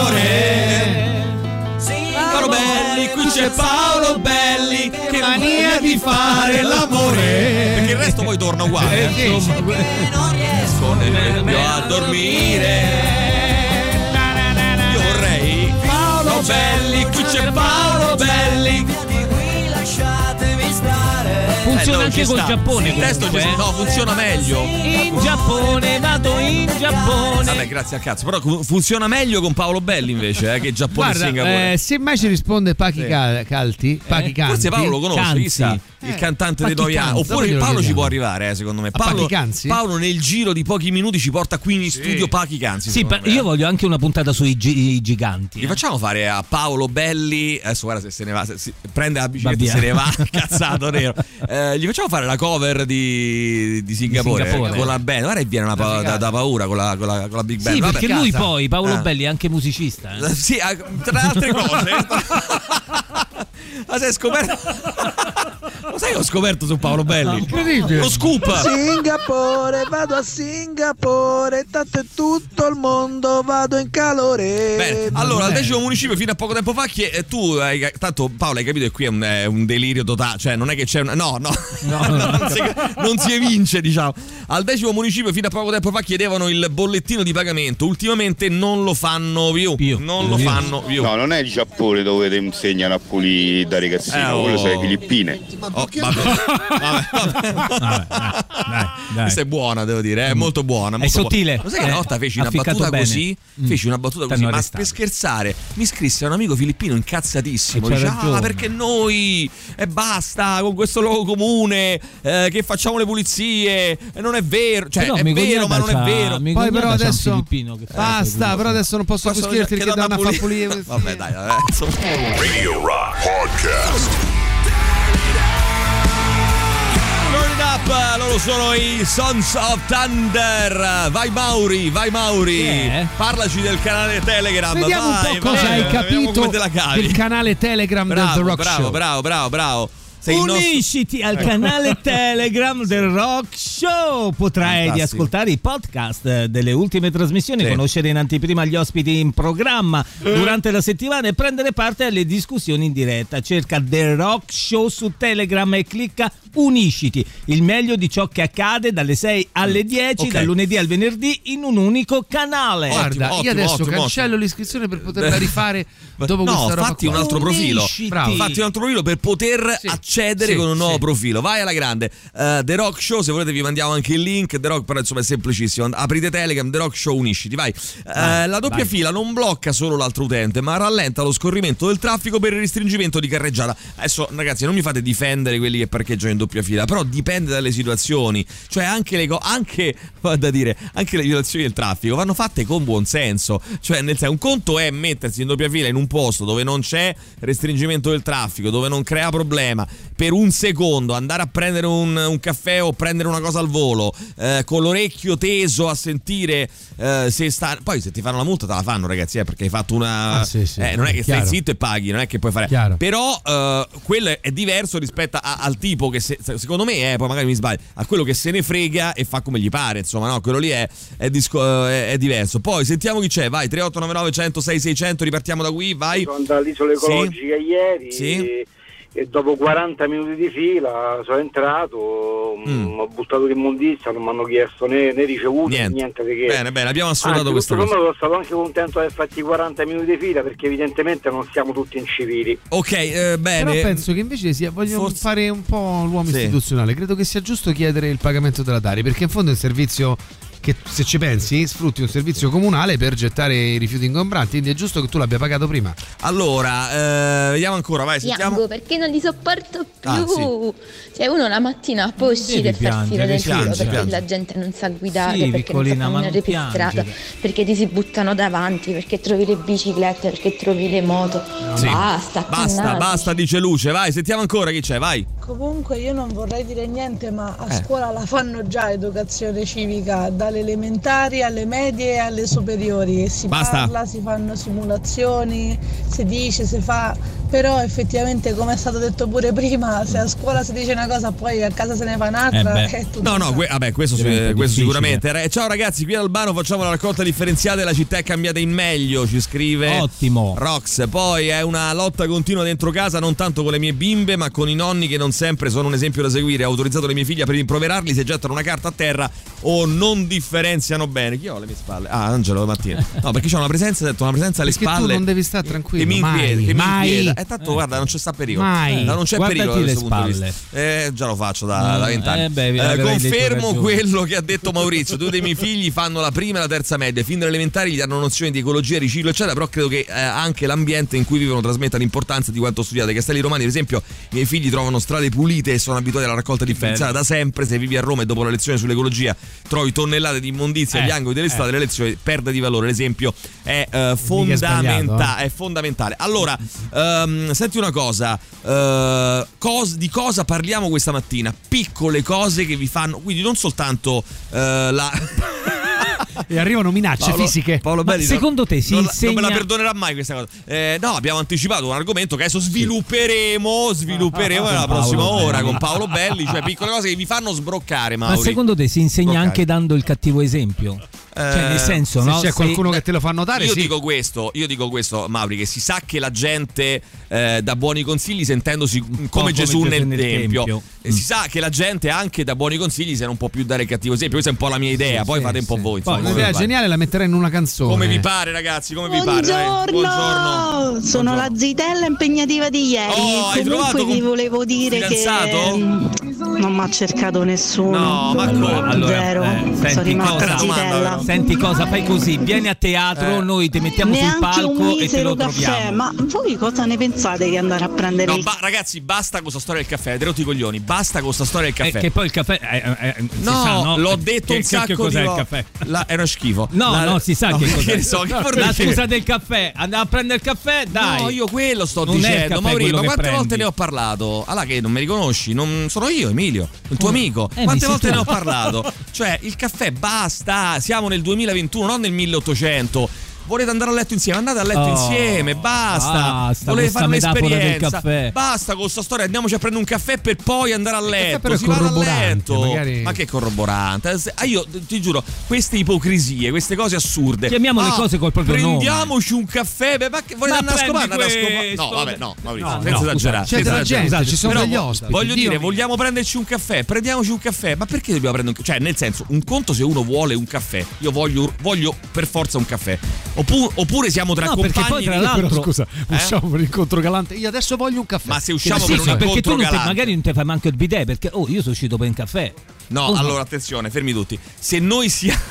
signore. Paolo Belli, qui c'è Paolo Belli. Che mania di fare l'amore. Perché il resto poi torna uguale. Eh, eh. insomma, Non riesco nemmeno a dormire. Io vorrei Paolo Belli, qui c'è Paolo Belli. anche col sta. Giappone. Il testo comunque, ci- eh. no, funziona meglio. In Giappone, vado in Giappone. Vabbè, grazie al cazzo. Però fu- funziona meglio con Paolo Belli invece, eh, che Giappone e Guarda, Singapore. eh, se mai ci risponde Pachi Sì. Cal- Calti, Pachi Canti, Forse Paolo lo conosce, Canzi. chissà. Il Eh, cantante dei Pachi nuovi anni. Canzi, Oppure dove glielo Paolo ci chiediamo? può arrivare, eh, secondo me. A Paolo, Pachi Canzi? Paolo nel giro di pochi minuti ci porta qui in studio Pachi Canzi. Sì, secondo per- me. io voglio anche una puntata sui gi- i giganti. Gli eh. facciamo fare a Paolo Belli. Adesso guarda se se ne va, se si- prende la bicicletta e via. se ne va, cazzato nero. Eh, gli facciamo fare la cover di, di Singapore, Singapore. eh, con la band. Guarda che viene una pa- da, da paura con la, con la, con la Big Band. Sì, Vabbè. perché lui poi, Paolo Ah. Belli, è anche musicista. eh. Sì, ah, tra altre cose. Ma sei scoperto? Lo sai che ho scoperto su Paolo Belli? Incredibile. Lo scoop. Singapore, vado a Singapore, tanto è tutto il mondo, vado in calore. Bene, allora al decimo municipio fino a poco tempo fa chi è- tu hai, tanto Paolo hai capito che qui è un, è un delirio totale, cioè non è che c'è una, no no, non, si, non si evince, diciamo. Al decimo municipio fino a poco tempo fa chiedevano il bollettino di pagamento, ultimamente non lo fanno più, non lo fanno più. No, non è il Giappone dove ti insegnano a pulire da ragazzino, Eh, oh. quello sono le Filippine. Oh, vabbè, vabbè, vabbè. Questa è buona, devo dire, è molto buona. È molto sottile. buona. Lo sai che una Eh, volta feci una ha ficcato battuta bene. così? Mm. Feci una battuta così, T'hanno ma arrestato. per scherzare mi scrisse un amico filippino incazzatissimo. E c'ha Dice: ah, ragione. perché noi e basta con questo luogo comune eh, che facciamo le pulizie. E non è vero, cioè Però è mio vero, ma non cognata è c'ha- vero. mio Poi cognata però c'ha un adesso filippino che fa basta, però adesso non posso più Posso- scriverti che che danno a danno a far pulire. pulire. Vabbè, dai, vabbè, insomma. Radio Rock Podcast. Turn it up, loro sono i Sons of Thunder. Vai Mauri, vai Mauri. Chi è? Parlaci del canale Telegram. Vediamo vai, un po' cosa vai, hai vediamo capito come te la cavi. del canale Telegram del Bravo, The Rock bravo, Show. bravo, bravo, bravo. Sei il nostro- Unisciti al canale Telegram del Rock Show. Potrai Fantastico. riascoltare i podcast eh, delle ultime trasmissioni, Sì. conoscere in anteprima gli ospiti in programma durante la settimana e prendere parte alle discussioni in diretta. Cerca The Rock Show su Telegram e clicca Unisciti, il meglio di ciò che accade dalle sei alle dieci, Ok. dal lunedì al venerdì in un unico canale. Guarda, Ottimo, io adesso ottimo, cancello ottimo. l'iscrizione per poterla rifare dopo no, questa roba fatti qua. un altro profilo. Unisciti. Bravo. Fatti un altro profilo per poter Sì, accedere sì, con un nuovo sì. profilo. Vai alla grande. Uh, The Rock Show, se volete vi mandiamo anche il link. The Rock, però insomma è semplicissimo. Aprite Telegram, The Rock Show, unisciti. Vai. Uh, Vai, la doppia vai. fila non blocca solo l'altro utente, ma rallenta lo scorrimento del traffico per il restringimento di carreggiata. Adesso, ragazzi, non mi fate difendere quelli che parcheggiano in doppia fila, però dipende dalle situazioni. Cioè, anche le co- anche da dire, anche le violazioni del traffico vanno fatte con buon senso. Cioè, nel senso, un conto è mettersi in doppia fila in un posto dove non c'è restringimento del traffico, dove non crea problema, per un secondo andare a prendere un, un caffè o prendere una cosa al volo, eh, con l'orecchio teso a sentire eh, se sta. Poi se ti fanno la multa te la fanno, ragazzi, eh, perché hai fatto una. Ah, sì, sì, eh, non è che chiaro. stai zitto e paghi, non è che puoi fare. Chiaro. Però eh, quello è diverso rispetto a- al tipo che se- secondo me, eh, poi magari mi sbaglio, a quello che se ne frega e fa come gli pare, insomma, no, quello lì è, è, disco- è, è diverso. Poi sentiamo chi c'è, vai, tre otto nove nove uno zero sei sei zero zero, ripartiamo da qui, vai. Sono andato all'isola Sì. ecologica ieri Sì. e, e dopo quaranta minuti di fila sono entrato, Mm. ho buttato l'immondizia, non mi hanno chiesto né, né ricevuto Niente. niente perché. Bene, bene, abbiamo assoldato Anzi, questa tutto cosa. sommato sono stato anche contento di aver fatti quaranta minuti di fila perché evidentemente non siamo tutti incivili. Ok, eh, bene. Però penso che invece sia, voglio Forse- fare un po' l'uomo Sì. istituzionale. Credo che sia giusto chiedere il pagamento della Tari, perché in fondo è un servizio che, se ci pensi, sfrutti un servizio comunale per gettare i rifiuti ingombranti, quindi è giusto che tu l'abbia pagato prima. Allora, eh, vediamo ancora, vai, sentiamo. Piango perché non li sopporto più. Ah, sì. Cioè uno la mattina può uscire e far fila piangere, del culo piangi, perché piangi. la gente non sa guidare, Sì, perché non sa piccolina, ma camminare non per strada, piangere. perché ti si buttano davanti, perché trovi le biciclette, perché trovi le moto. Sì. Basta, Basta, accannati. basta, dice Luce, vai, sentiamo ancora chi c'è, vai. Comunque io non vorrei dire niente, ma a Eh. scuola la fanno già educazione civica, dalle elementari alle medie e alle superiori. E si Basta. parla, si fanno simulazioni, si dice, si fa, però effettivamente come è stato detto pure prima, se a scuola si dice una cosa poi a casa se ne fa un'altra, Eh beh. è tutto. No, no, que- vabbè, questo, sì, Diventa questo difficile. sicuramente. Re- Ciao ragazzi, qui ad Albano facciamo la raccolta differenziata e la città è cambiata in meglio, ci scrive Ottimo. Rox. Poi è una lotta continua dentro casa, non tanto con le mie bimbe, ma con i nonni che non sempre sono un esempio da seguire. Ho autorizzato le mie figlie per rimproverarli se gettano una carta a terra o non differenziano bene. Chi ho alle mie spalle? Ah, Angelo Mattina. No, perché c'ho una presenza, ho detto una presenza alle Perché spalle. tu non devi stare tranquillo, Che mi mai, inquieta, che mi mai. inquieta. Eh, tanto guarda, non c'è sta pericolo. Mai. No, non c'è Guardati pericolo da le questo punto di spalle. vista. Eh, già lo faccio da, No, da vent'anni. eh, beh, Eh, avrai confermo detto quello che ha detto Maurizio. Due dei miei figli fanno la prima e la terza media, fin dalle elementari gli danno nozioni di ecologia, riciclo eccetera, però credo che eh, anche l'ambiente in cui vivono trasmetta l'importanza di quanto studiate. Castelli Romani, ad esempio, i miei figli trovano strade pulite e sono abituati alla raccolta differenziata da sempre. Se vivi a Roma e dopo la lezione sull'ecologia trovi tonnellate di immondizia Eh, agli angoli delle eh. strade, le lezioni perde di valore. L'esempio è eh, Mica sbagliato, fondamentale, eh. è fondamentale. Allora, ehm, senti una cosa, eh, cos- di cosa parliamo questa mattina? Piccole cose che vi fanno, quindi non soltanto eh, la E arrivano minacce Paolo- fisiche. Paolo Ma Belli, secondo te si non, insegna... non me la perdonerà mai questa cosa. Eh, no, abbiamo anticipato un argomento che adesso svilupperemo, svilupperemo nella Paolo prossima Belli. ora con Paolo Belli, cioè piccole cose che vi fanno sbroccare, Ma Mauri. secondo te si insegna Sbroccare. anche dando il cattivo esempio? Cioè, nel senso, se no? c'è Se- qualcuno che te lo fa notare, Io sì. dico questo, io dico questo, Mauri, che si sa che la gente eh, dà buoni consigli sentendosi come, come Gesù Gesù nel, nel tempio. tempio. E si sa che la gente anche dà buoni consigli se non può più dare il cattivo esempio. Questa è un po' la mia idea, poi sì, fate un po' sì. voi. Poi insomma, come un'idea vi pare. geniale la metterei in una canzone. Come vi pare, ragazzi, come vi pare? Dai, Buongiorno, buongiorno. sono la zitella impegnativa di ieri. Oh, hai trovato Comunque vi con- volevo dire fidanzato? che mm, non mi ha cercato nessuno. No, ma come? Allora, Zero. eh, sono senti rimasta cosa, zitella. senti cosa, fai così, vieni a teatro, Eh. noi ti mettiamo sul Neanche un palco e te misero lo caffè. troviamo. Ma voi cosa ne pensate di andare a prendere No, il ba- ragazzi, basta con sta storia del caffè, avete rotto i coglioni, basta con sta storia del Eh, caffè. che poi il caffè eh, eh, eh, si No, sa, no? l'ho detto Che- un che- sacco che cos'è di il volte. caffè? La- è uno schifo. No, La- no, si sa no, che che cos'è. ne so, che vuol La dire? scusa del caffè, andiamo a prendere il caffè, dai. No, io quello sto Non è il dicendo, caffè Maurizio, quello ma che quante prendi. volte ne ho parlato? Allora che non mi riconosci? Non sono io, Emilio, il tuo amico. Eh, mi Quante sei volte tu. ne ho parlato? Cioè, il caffè basta, siamo nel duemilaventuno, non nel milleottocento. Volete andare a letto insieme? Andate a letto Oh, insieme, basta. basta, Volete questa fare metafora del un'esperienza? caffè. Basta con questa storia, andiamoci a prendere un caffè per poi andare a letto. però è Si va a corroborante, letto. magari- Ma che corroborante? Se- ah, io ti giuro, queste ipocrisie, queste cose assurde. Chiamiamo le Ah, cose col proprio nome. Prendiamoci un caffè. Beh, ma che volete Ma andare a scopare? prendi Andare a scopare? questo. No, vabbè, no, Maurizio, No, senza no, esagerare. C'è senza della gente, esagerare. ci sono Però, degli ospiti. Voglio Dio dire, mio. vogliamo prenderci un caffè? Prendiamoci un caffè. Ma perché dobbiamo prendere un caffè? Cioè, nel senso, un conto se uno vuole un caffè. Io voglio, voglio per forza un caffè. Oppure, oppure siamo tra No, perché compagni. poi tra di- l'altro- Però scusa, Eh? usciamo per l'incontro galante. Io adesso voglio un caffè. Ma se Sì, usciamo sì, per un perché tu incontro non te- galante. magari non ti fai manco il bidet, perché oh, io sono uscito per un caffè. No, Oh, allora attenzione, fermi tutti. Se noi siamo.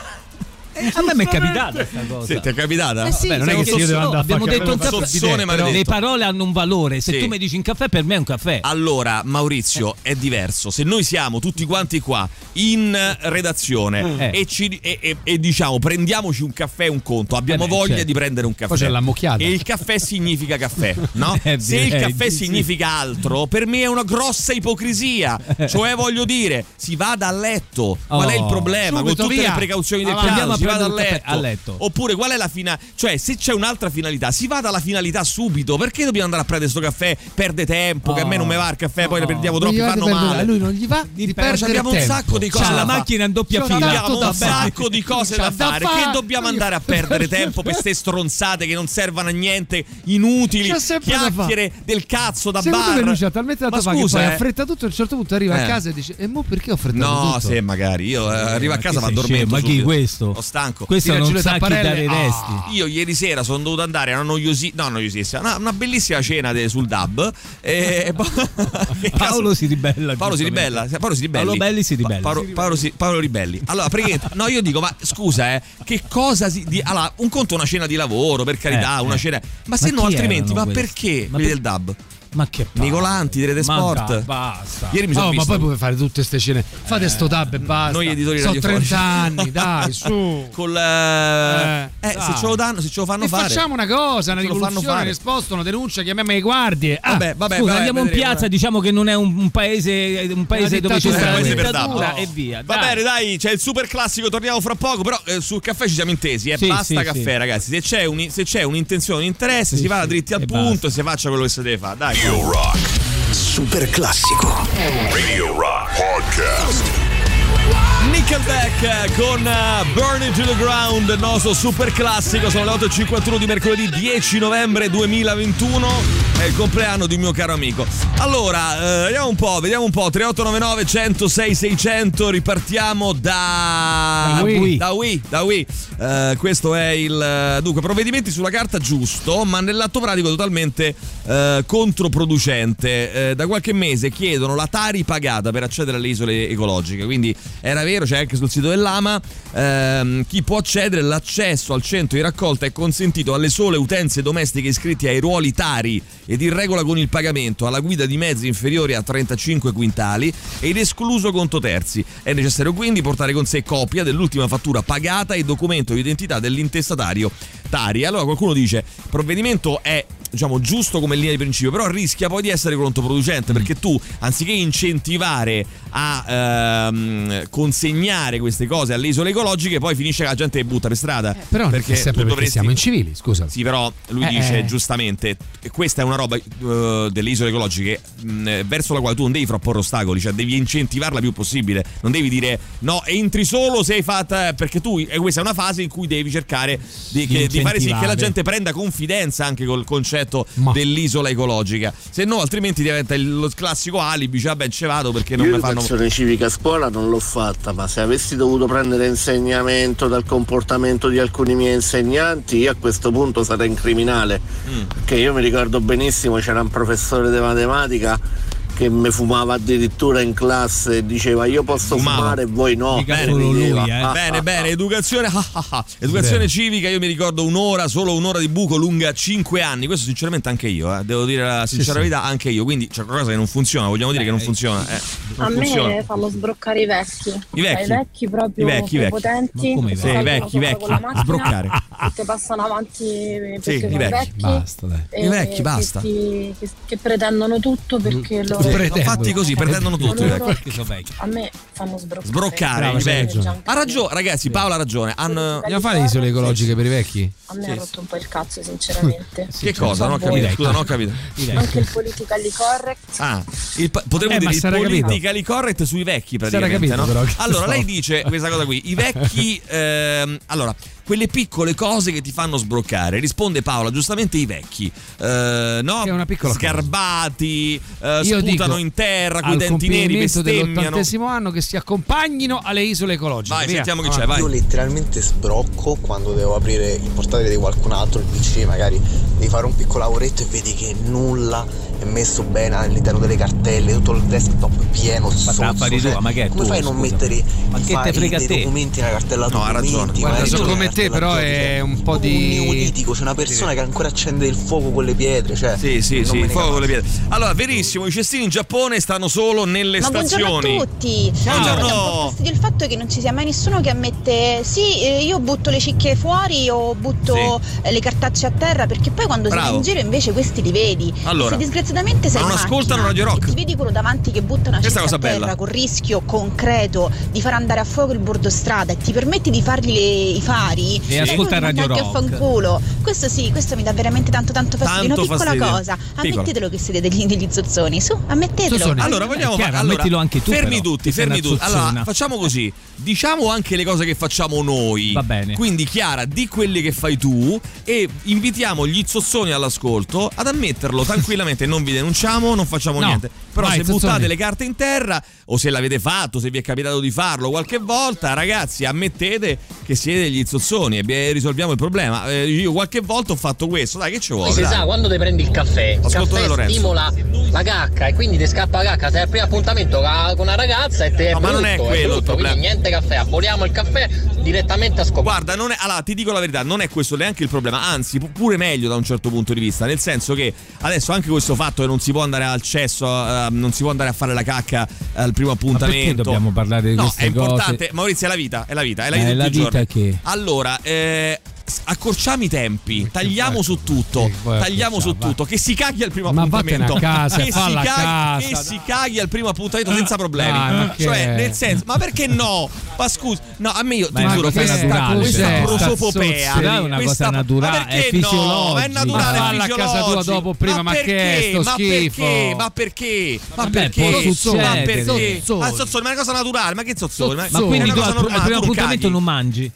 A me mi è capitata questa cosa. Sì, ti è capitata? Eh sì, Vabbè, non è sai che se io devo no, andare a abbiamo fare detto un caffè, caffè, faccio il bidet, però però. le parole hanno un valore. Se Sì. tu mi dici un caffè, per me è un caffè. Allora, Maurizio, è diverso. Se noi siamo tutti quanti qua in redazione Eh. e, ci, e, e- e diciamo prendiamoci un caffè e un conto, abbiamo Eh beh, voglia certo. di prendere un caffè. Poi c'è la mucchiata. E il caffè significa caffè, no? Eh, Se il direi caffè di sì. significa altro, per me è una grossa ipocrisia. Cioè, voglio dire, si vada a letto. Qual è il Oh. problema? Subito, Con tutte via. le precauzioni del Avanti. caso, Andiamo a si vada a prendere un letto. caffè a letto. Oppure qual è la finalità? Cioè, se c'è un'altra finalità, si vada alla finalità subito. Perché dobbiamo andare a prendere sto caffè? Perde tempo, che a me non mi va il caffè, poi ne prendiamo Non troppi, gli va di fanno perdere- male. A lui non gli va di Però perdere abbiamo un tempo. sacco di cose C'ha da la fare. macchina in doppia C'ho fila. tanto Abbiamo da un fare. sacco di cose C'ha da da fare. fare. Che dobbiamo andare a perdere tempo per ste stronzate che non servono a niente, inutili, C'ha sempre da chiacchiere del cazzo da Secondo me bar. lui c'ha talmente tanto Ma fa che scusa, poi eh. affretta tutto e a un certo punto arriva Eh. a casa e dice e mo perché ho affrettato No, tutto? se magari io eh, arrivo a ma casa chi ma sei addormento. scemo? Ma chi subito. questo? Sto stanco. Questo Tira non giù le sa chi tapparelle. dare Ah. resti. Io ieri sera sono dovuto andare a una noiosi, no, noiosissima, una, una bellissima cena de- sul D A B. E, e poi- che Paolo caso- si ribella. Paolo si ribella, Paolo si ribelli. Paolo Belli si ribella. Pa- Paolo, Paolo, si- Paolo Ribelli. Allora, praticamente, no, io dico, ma scusa, eh, che cosa si. Di, allora, un conto è una cena di lavoro, per carità, Eh, una eh. cena. Ma, Ma se no, chi altrimenti, erano ma questi? perché Ma quelli per- del D A B? Ma che palle. Nicolanti, di Rete Ma Sport. dai, basta. Ieri mi sono Oh, ma visto. poi puoi fare tutte queste scene. Fate sto tab e basta. Noi editori sono radiofonici. trenta anni, dai, su. Col, eh, Eh, eh, se dai. ce lo danno, se ce lo fanno E fare. facciamo una cosa, una Ce lo fanno rivoluzione, fare. un esposto, una denuncia, chiamiamo le guardie. Ah, Vabbè, vabbè, Scusa, vabbè, andiamo in vedremo. piazza, diciamo che non è un, un paese, un paese dove c'è dittatura. stata Eh, la paese per dittatura Dabbo. e via. Va dai. bene, dai, c'è il super classico, torniamo fra poco. Però eh, sul caffè ci siamo intesi, eh. Sì, Basta sì, caffè, sì. ragazzi. Se c'è, un, se c'è un'intenzione, un interesse, Sì, si va sì, dritti al e punto basta. e si faccia quello che si deve fare. Dai. Radio Rock. Super classico. Radio Rock Podcast. Nickelback con uh, Burn It to the Ground, il nostro super classico. Sono le otto e cinquantuno di mercoledì dieci novembre duemilaventuno. è il compleanno di un mio caro amico. Allora, eh, vediamo un po', vediamo un po'. tre otto nove nove uno zero sei sei zero zero. Ripartiamo da Da Wii. Da Wii, da Wii. Eh, questo è il dunque, provvedimenti sulla carta giusto, ma nell'atto pratico totalmente eh, controproducente. Eh, da qualche mese chiedono la Tari pagata per accedere alle isole ecologiche. Quindi era vero, c'è anche sul sito dell'Ama. Ehm, chi può accedere, l'accesso al centro di raccolta è consentito alle sole utenze domestiche iscritti ai ruoli Tari ed in regola con il pagamento, alla guida di mezzi inferiori a trentacinque quintali ed escluso conto terzi. È necessario quindi portare con sé copia dell'ultima fattura pagata e documento di identità dell'intestatario Tari. Allora qualcuno dice il provvedimento è, diciamo, giusto come linea di principio, però rischia poi di essere controproducente, perché tu, anziché incentivare a ehm, consegnare queste cose alle isole ecologiche, poi finisce che la gente le butta per strada. Eh, però perché è sempre tu perché dovresti... siamo incivili, scusa. Sì, però lui eh, dice eh. giustamente, questa è una roba uh, delle isole ecologiche mh, verso la quale tu non devi frapporre ostacoli, cioè devi incentivarla più possibile. Non devi dire no, entri solo se hai fatta, perché tu, e questa è una fase in cui devi cercare di, che, di fare sì che la gente prenda confidenza anche col concetto Ma. dell'isola ecologica, se no altrimenti diventa il, lo classico alibi, cioè vabbè ce vado perché non Io mi fanno. L'educazione civica a scuola non l'ho fatta, ma se avessi dovuto prendere insegnamento dal comportamento di alcuni miei insegnanti, io a questo punto sarei un criminale, mm. perché io mi ricordo benissimo c'era un professore di matematica che mi fumava addirittura in classe e diceva io posso Fumava. fumare e voi no. Bene, lui, eh. ah, bene, ah, bene, ah. educazione ah, ah, ah. educazione Bene. civica, io mi ricordo un'ora, solo un'ora di buco lunga cinque anni, questo sinceramente anche io, eh. devo dire la sincera sì, verità, anche io, quindi c'è qualcosa che non funziona, vogliamo dire che non funziona. Eh, non A funziona. me fanno sbroccare i vecchi. I vecchi? I vecchi proprio I vecchi, i vecchi. potenti. Ma come i vecchi? Sì, i vecchi, i vecchi. Sbroccare. Che passano avanti perché Sì, i sono vecchi. vecchi. Basta, dai. e I vecchi, che basta. ti- Che, che pretendono tutto perché loro. Sì, fatti così, pretendono tutto i Loro- vecchi. A me fanno sbroccare. Sbroccare Brava, i c'hai vecchi. ragione. Ha ragione, ragazzi, Paola ha ragione. Hanno... Andiamo a fare le isole ecologiche per i vecchi? A me ha rotto un po' il cazzo, sinceramente. Che cosa? Non ho capito, scusa, non ho capito. Anche il politically correct. Ah, il, potremmo Eh, ma dire il s'era capito. politically correct sui vecchi S'era praticamente, capito, no? però, che Allora, so. lei dice questa cosa qui, i vecchi ehm, allora, quelle piccole cose che ti fanno sbroccare, risponde Paola, giustamente i vecchi. Eh, no? È una piccola cosa. Scarbati, eh, Io sputano dico in terra, coi al denti neri, compimento bestemmiano. dell'ottantesimo anno che si accompagnino alle isole ecologiche. Vai, Via. sentiamo chi Avanti. c'è, vai. Io letteralmente sbrocco quando devo aprire il portatile di qualcun altro, il P C, magari devi fare un piccolo lavoretto e vedi che nulla è messo bene all'interno delle cartelle, tutto il desktop pieno, sozzo, affari cioè, tua, ma che è come tuo, fai a non scusa? mettere Ma i che fa- te frega dei a te? documenti nella cartella No, ha documenti, ragione. magari Guarda, sono nella come te, cartella però giochi, è cioè, un po' un di neolitico, c'è una persona che ancora accende il fuoco con le pietre, cioè Sì, sì, non sì, me ne il fuoco capisco. con le pietre. Allora, verissimo, i cestini in Giappone stanno solo nelle Ma buongiorno stazioni. a tutti. Ciao. Mi dà un po' Buongiorno. fastidio il fatto che non ci sia mai nessuno che ammette sì, eh, io butto le cicche fuori o butto eh, le cartacce a terra, perché poi quando Bravo. sei in giro invece questi li vedi. Allora. E se disgraziatamente sei Ma non in ascoltano macchina Radio Rock. e ti vedi quello davanti che butta una Questa cicca è a cosa terra bella. con rischio concreto di far andare a fuoco il bordostrada e ti permetti di fargli le, i fari E sai ascolta come Radio attacchi a Rock. fanculo. Questo sì, questo mi dà veramente tanto tanto fastidio. Tanto Una piccola fastidio. cosa, Piccola. ammettetelo che siete degli, degli zozzoni, su, ammettetelo. Zozzoni. Allora vogliamo Chiaro, allora, ammettilo anche tu, fermi però, tutti, che sei fermi una tutti. Allora, zozzona. facciamo così. Diciamo anche le cose che facciamo noi. Va bene. Quindi Chiara, di quelle che fai tu e invitiamo gli zozzoni all'ascolto ad ammetterlo tranquillamente, non vi denunciamo, non facciamo No. niente. Però Vai, se buttate zozzoni. le carte in terra o se l'avete fatto, se vi è capitato di farlo qualche volta, ragazzi, ammettete che siete degli zozzoni e vi- risolviamo il problema. Eh, io qualche volta ho fatto questo, dai, che ci vuole? Poi si dai. sa, quando ti prendi il caffè, il Ascoltone caffè Lorenzo. stimola la cacca e quindi ti scappa la cacca. Sei al primo appuntamento ca- con una ragazza e te è No, ma non è brutto, quello il brutto, problema. quindi niente caffè, aboliamo il caffè direttamente a scopo. Guarda, non è, allora, ti dico la verità, non è questo neanche il problema, anzi pu- pure meglio da un certo punto di vista, nel senso che adesso anche questo fatto che non si può andare al cesso, eh, non si può andare a fare la cacca eh, al primo Ma appuntamento. perché dobbiamo parlare di No, queste è importante, cose? Maurizio, è la vita, è la vita, è la Eh, vita di la tutti i vita giorni. che- Allora, eh, s- accorciamo i tempi, tagliamo su tutto, poi tagliamo su accorciamo, tutto, che si caghi al primo Ma appuntamento. vattene a casa, che, si falla a caghi, casa, che dai. si caghi al primo appuntamento senza problemi. Dai, ma che cioè, è? nel senso, ma perché no? Ma scusa, no, a me io Ma ti è una giuro, cosa questa, naturale, questa però. prosopopea, Questa è una questa- cosa naturale, ma perché è no? Ma è fisiologica. naturale, Ma è falla a casa tua fisiologico. dopo, prima, ma che è perché? sto Ma schifo? perché? Ma perché? Ma Vabbè, perché? può Ma succedere. perché? Zozzone. Ma zozzone, ma è una cosa naturale, ma che zozzone? Ma è quindi una tu cosa al, pr- al normale, primo tu non appuntamento caghi. non mangi?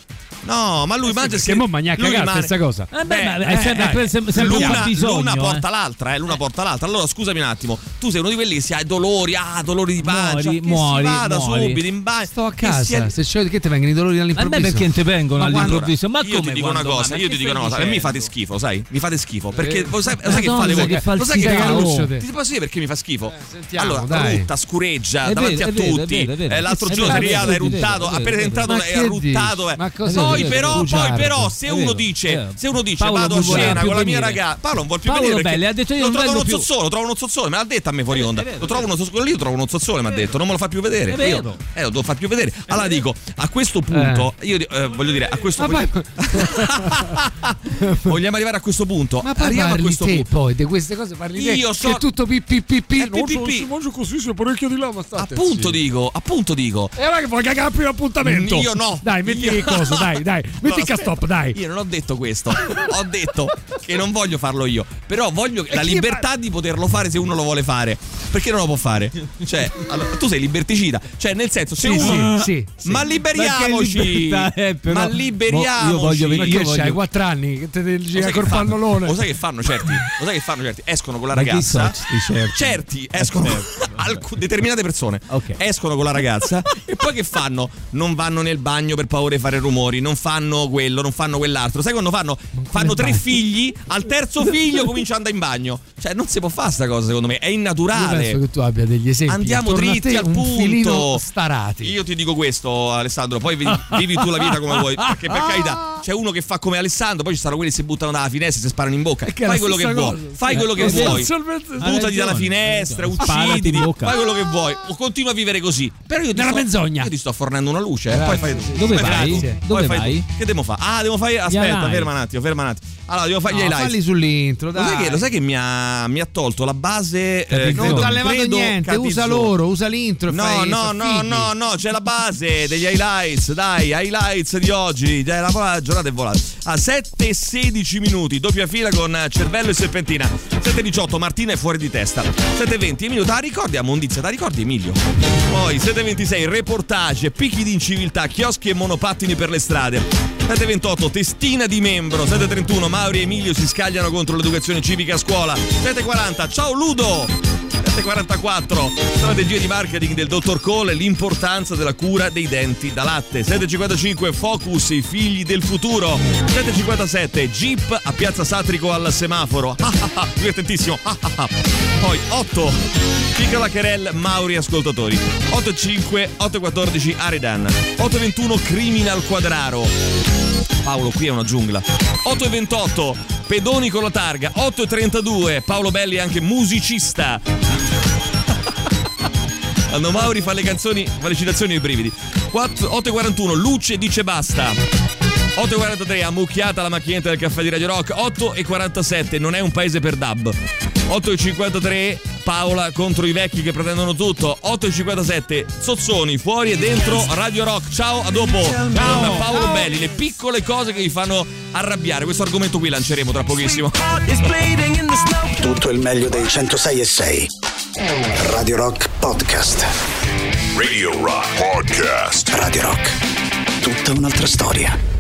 No, ma lui mangia che mo magna cagare questa cosa. Eh beh, ma è sempre, eh, sempre, sempre l'una, bisogno, l'una eh. porta l'altra, eh, l'una porta l'altra. Allora scusami un attimo, tu sei uno di quelli che si ha dolori, ah, dolori di pancia, Muori, che muori, si vada muori. subito in bagno. Sto a che casa, si è- se c'è che ti vengono i dolori A me all'improvviso. perché non ti vengono Ma quando- all'improvviso? Ma io come ti dico una quando? cosa, Ma io che ti dico una stai cosa, a me mi dicendo? fate schifo, sai? Mi fate schifo, perché Eh. lo sai, lo sai che Madonna, fate voi? che Lo sai che falsità, fate? oh. Ti posso dire perché mi fa schifo? sentiamo, allora, dai. rutta, scureggia È davanti vero, a è vero, tutti. è vero, è vero. Eh, L'altro È giorno vero, è è arrivato, vero, è è vero, ruttato, è vero, appena è entrato vero. è Ma che ruttato. dici? eh. Ma cosa Poi dici? però, poi Bugiardo. però, se È uno vero, dice, è vero. se uno dice Paolo vado a non voleva cena più con la mia venire. ragazza, Paolo non vuol più Paolo venire perché Belli ha detto io lo non trovo vengo uno più. zozzone, lo trovo uno zozzone, me l'ha detto a me fuori onda. Lo trovo uno zozzone, io lo trovo uno zozzone, mi ha detto, non me lo fa più vedere. È vero. Io, eh, lo devo far più vedere. Allora dico, a questo punto, io eh, voglio dire, a questo Ma punto vogliamo arrivare a questo punto. Ma poi Arriviamo a parli questo te punto. poi di queste cose parli te. Io so- che è tutto pipì pipì. È pipì. Si mangia così, c'è parecchio di là, ma state Appunto zitti. dico, appunto dico. E allora che vuoi cagare più l'appuntamento? Io no. Dai, metti Io- che cosa, dai, dai. Metti il No, stop, dai. Io non ho detto questo, ho detto che non voglio farlo io, però voglio la chi libertà di poterlo fare se uno lo vuole fare. Perché non lo può fare? Cioè, allora, tu sei liberticida, cioè nel senso se Sì, uno sì, sì, Ma sì. liberiamoci. Perché libertà, eh, però- Ma Mo- liberiamoci. io voglio venire- Perché io voglio- c'hai quattro anni che te devi Lo girare sai col che fanno? pannolone. Lo sai che fanno certi? Lo sai che fanno certi? Escono con la Ma chi ragazza. sono sti certi? Certi escono alc- determinate persone Ok. escono con la ragazza e poi che fanno? Non vanno nel bagno per paura di fare rumori, non fanno quello, non fanno quell'altro. Sai quando fanno? Fanno tre bagno? figli, al terzo figlio comincia ad andare in bagno. Cioè non si può fare sta cosa secondo me, è Io innaturale. penso che tu abbia degli esempi Andiamo attorno a dritti te al un punto. filino starati. Io ti dico questo, Alessandro, poi vivi, vivi tu la vita come vuoi. Perché per carità, c'è uno che fa come Alessandro, poi ci stanno quelli che si buttano dalla finestra e si sparano in bocca. È che è Fai la quello che stessa vuoi, cosa. fai quello che Eh, vuoi. essenzialmente sì. Buttati Hai dalla ragione, finestra, hai ragione. Sparati ucciditi, in bocca. fai quello che vuoi. O continua a vivere così. Però io ti Nella sto, menzogna. Io ti sto fornendo una luce, eh. Poi fai tu. Dove Poi fai vai? tu. Dove Poi fai vai? tu. Che devo fare? Ah, devo fare. Aspetta, highlight. ferma un attimo, ferma un attimo. Allora, devo fare gli No, highlights. falli sull'intro, Lo dai. sai che, lo sai che mi, ha, mi ha tolto la base? eh, non credo- ti ha levato credo niente, Catizzo. usa loro, usa l'intro e No, fai no, no, soffighi. no, no, c'è la base degli highlights, dai, highlights di oggi, dai, la, la giornata è volata. A sette e sedici minuti, doppia fila con Cervello e Serpentina. sette e diciotto, Martina è fuori di testa. sette e venti, Emilio, te la ricordi a Mondizia? Te la ricordi Emilio? Poi sette e ventisei, reportage, picchi di inciviltà, chioschi e monopattini per le strade. sette e ventotto, testina di membro. sette e trentuno, Mauri e Emilio si scagliano contro l'educazione civica a scuola. sette e quaranta, ciao Ludo. sette e quarantaquattro, strategie di marketing del dottor Cole, l'importanza della cura dei denti da latte. sette e cinquantacinque, Focus, i figli del futuro. sette e cinquantasette, Jeep a Piazza Satrico al semaforo. Ah, ah, ah, divertentissimo. Ah, ah, ah. Poi otto, Piccola Querel, Mauri ascoltatori. otto e cinque, otto e quattordici, Aridan. otto e ventuno, Criminal Quadraro. Paolo, qui è una giungla. otto e ventotto, Pedoni con la targa. otto e trentadue, Paolo Belli è anche musicista. Quando Mauri fa le canzoni, fa le citazioni e i brividi. otto e quarantuno, Luce dice basta. otto e quarantatré, ammucchiata la macchinetta del caffè di Radio Rock. otto e quarantasette, non è un paese per dub. otto e cinquantatré, Paola contro i vecchi che pretendono tutto. otto e cinquantasette, Zozzoni fuori e dentro Radio Rock. Ciao, a dopo. Ciao. Con Paolo Belli, le piccole cose che vi fanno arrabbiare. Questo argomento qui lanceremo tra pochissimo. Tutto il meglio dei centosei e sei. Radio Rock Podcast. Radio Rock Podcast. Radio Rock. Tutta un'altra storia.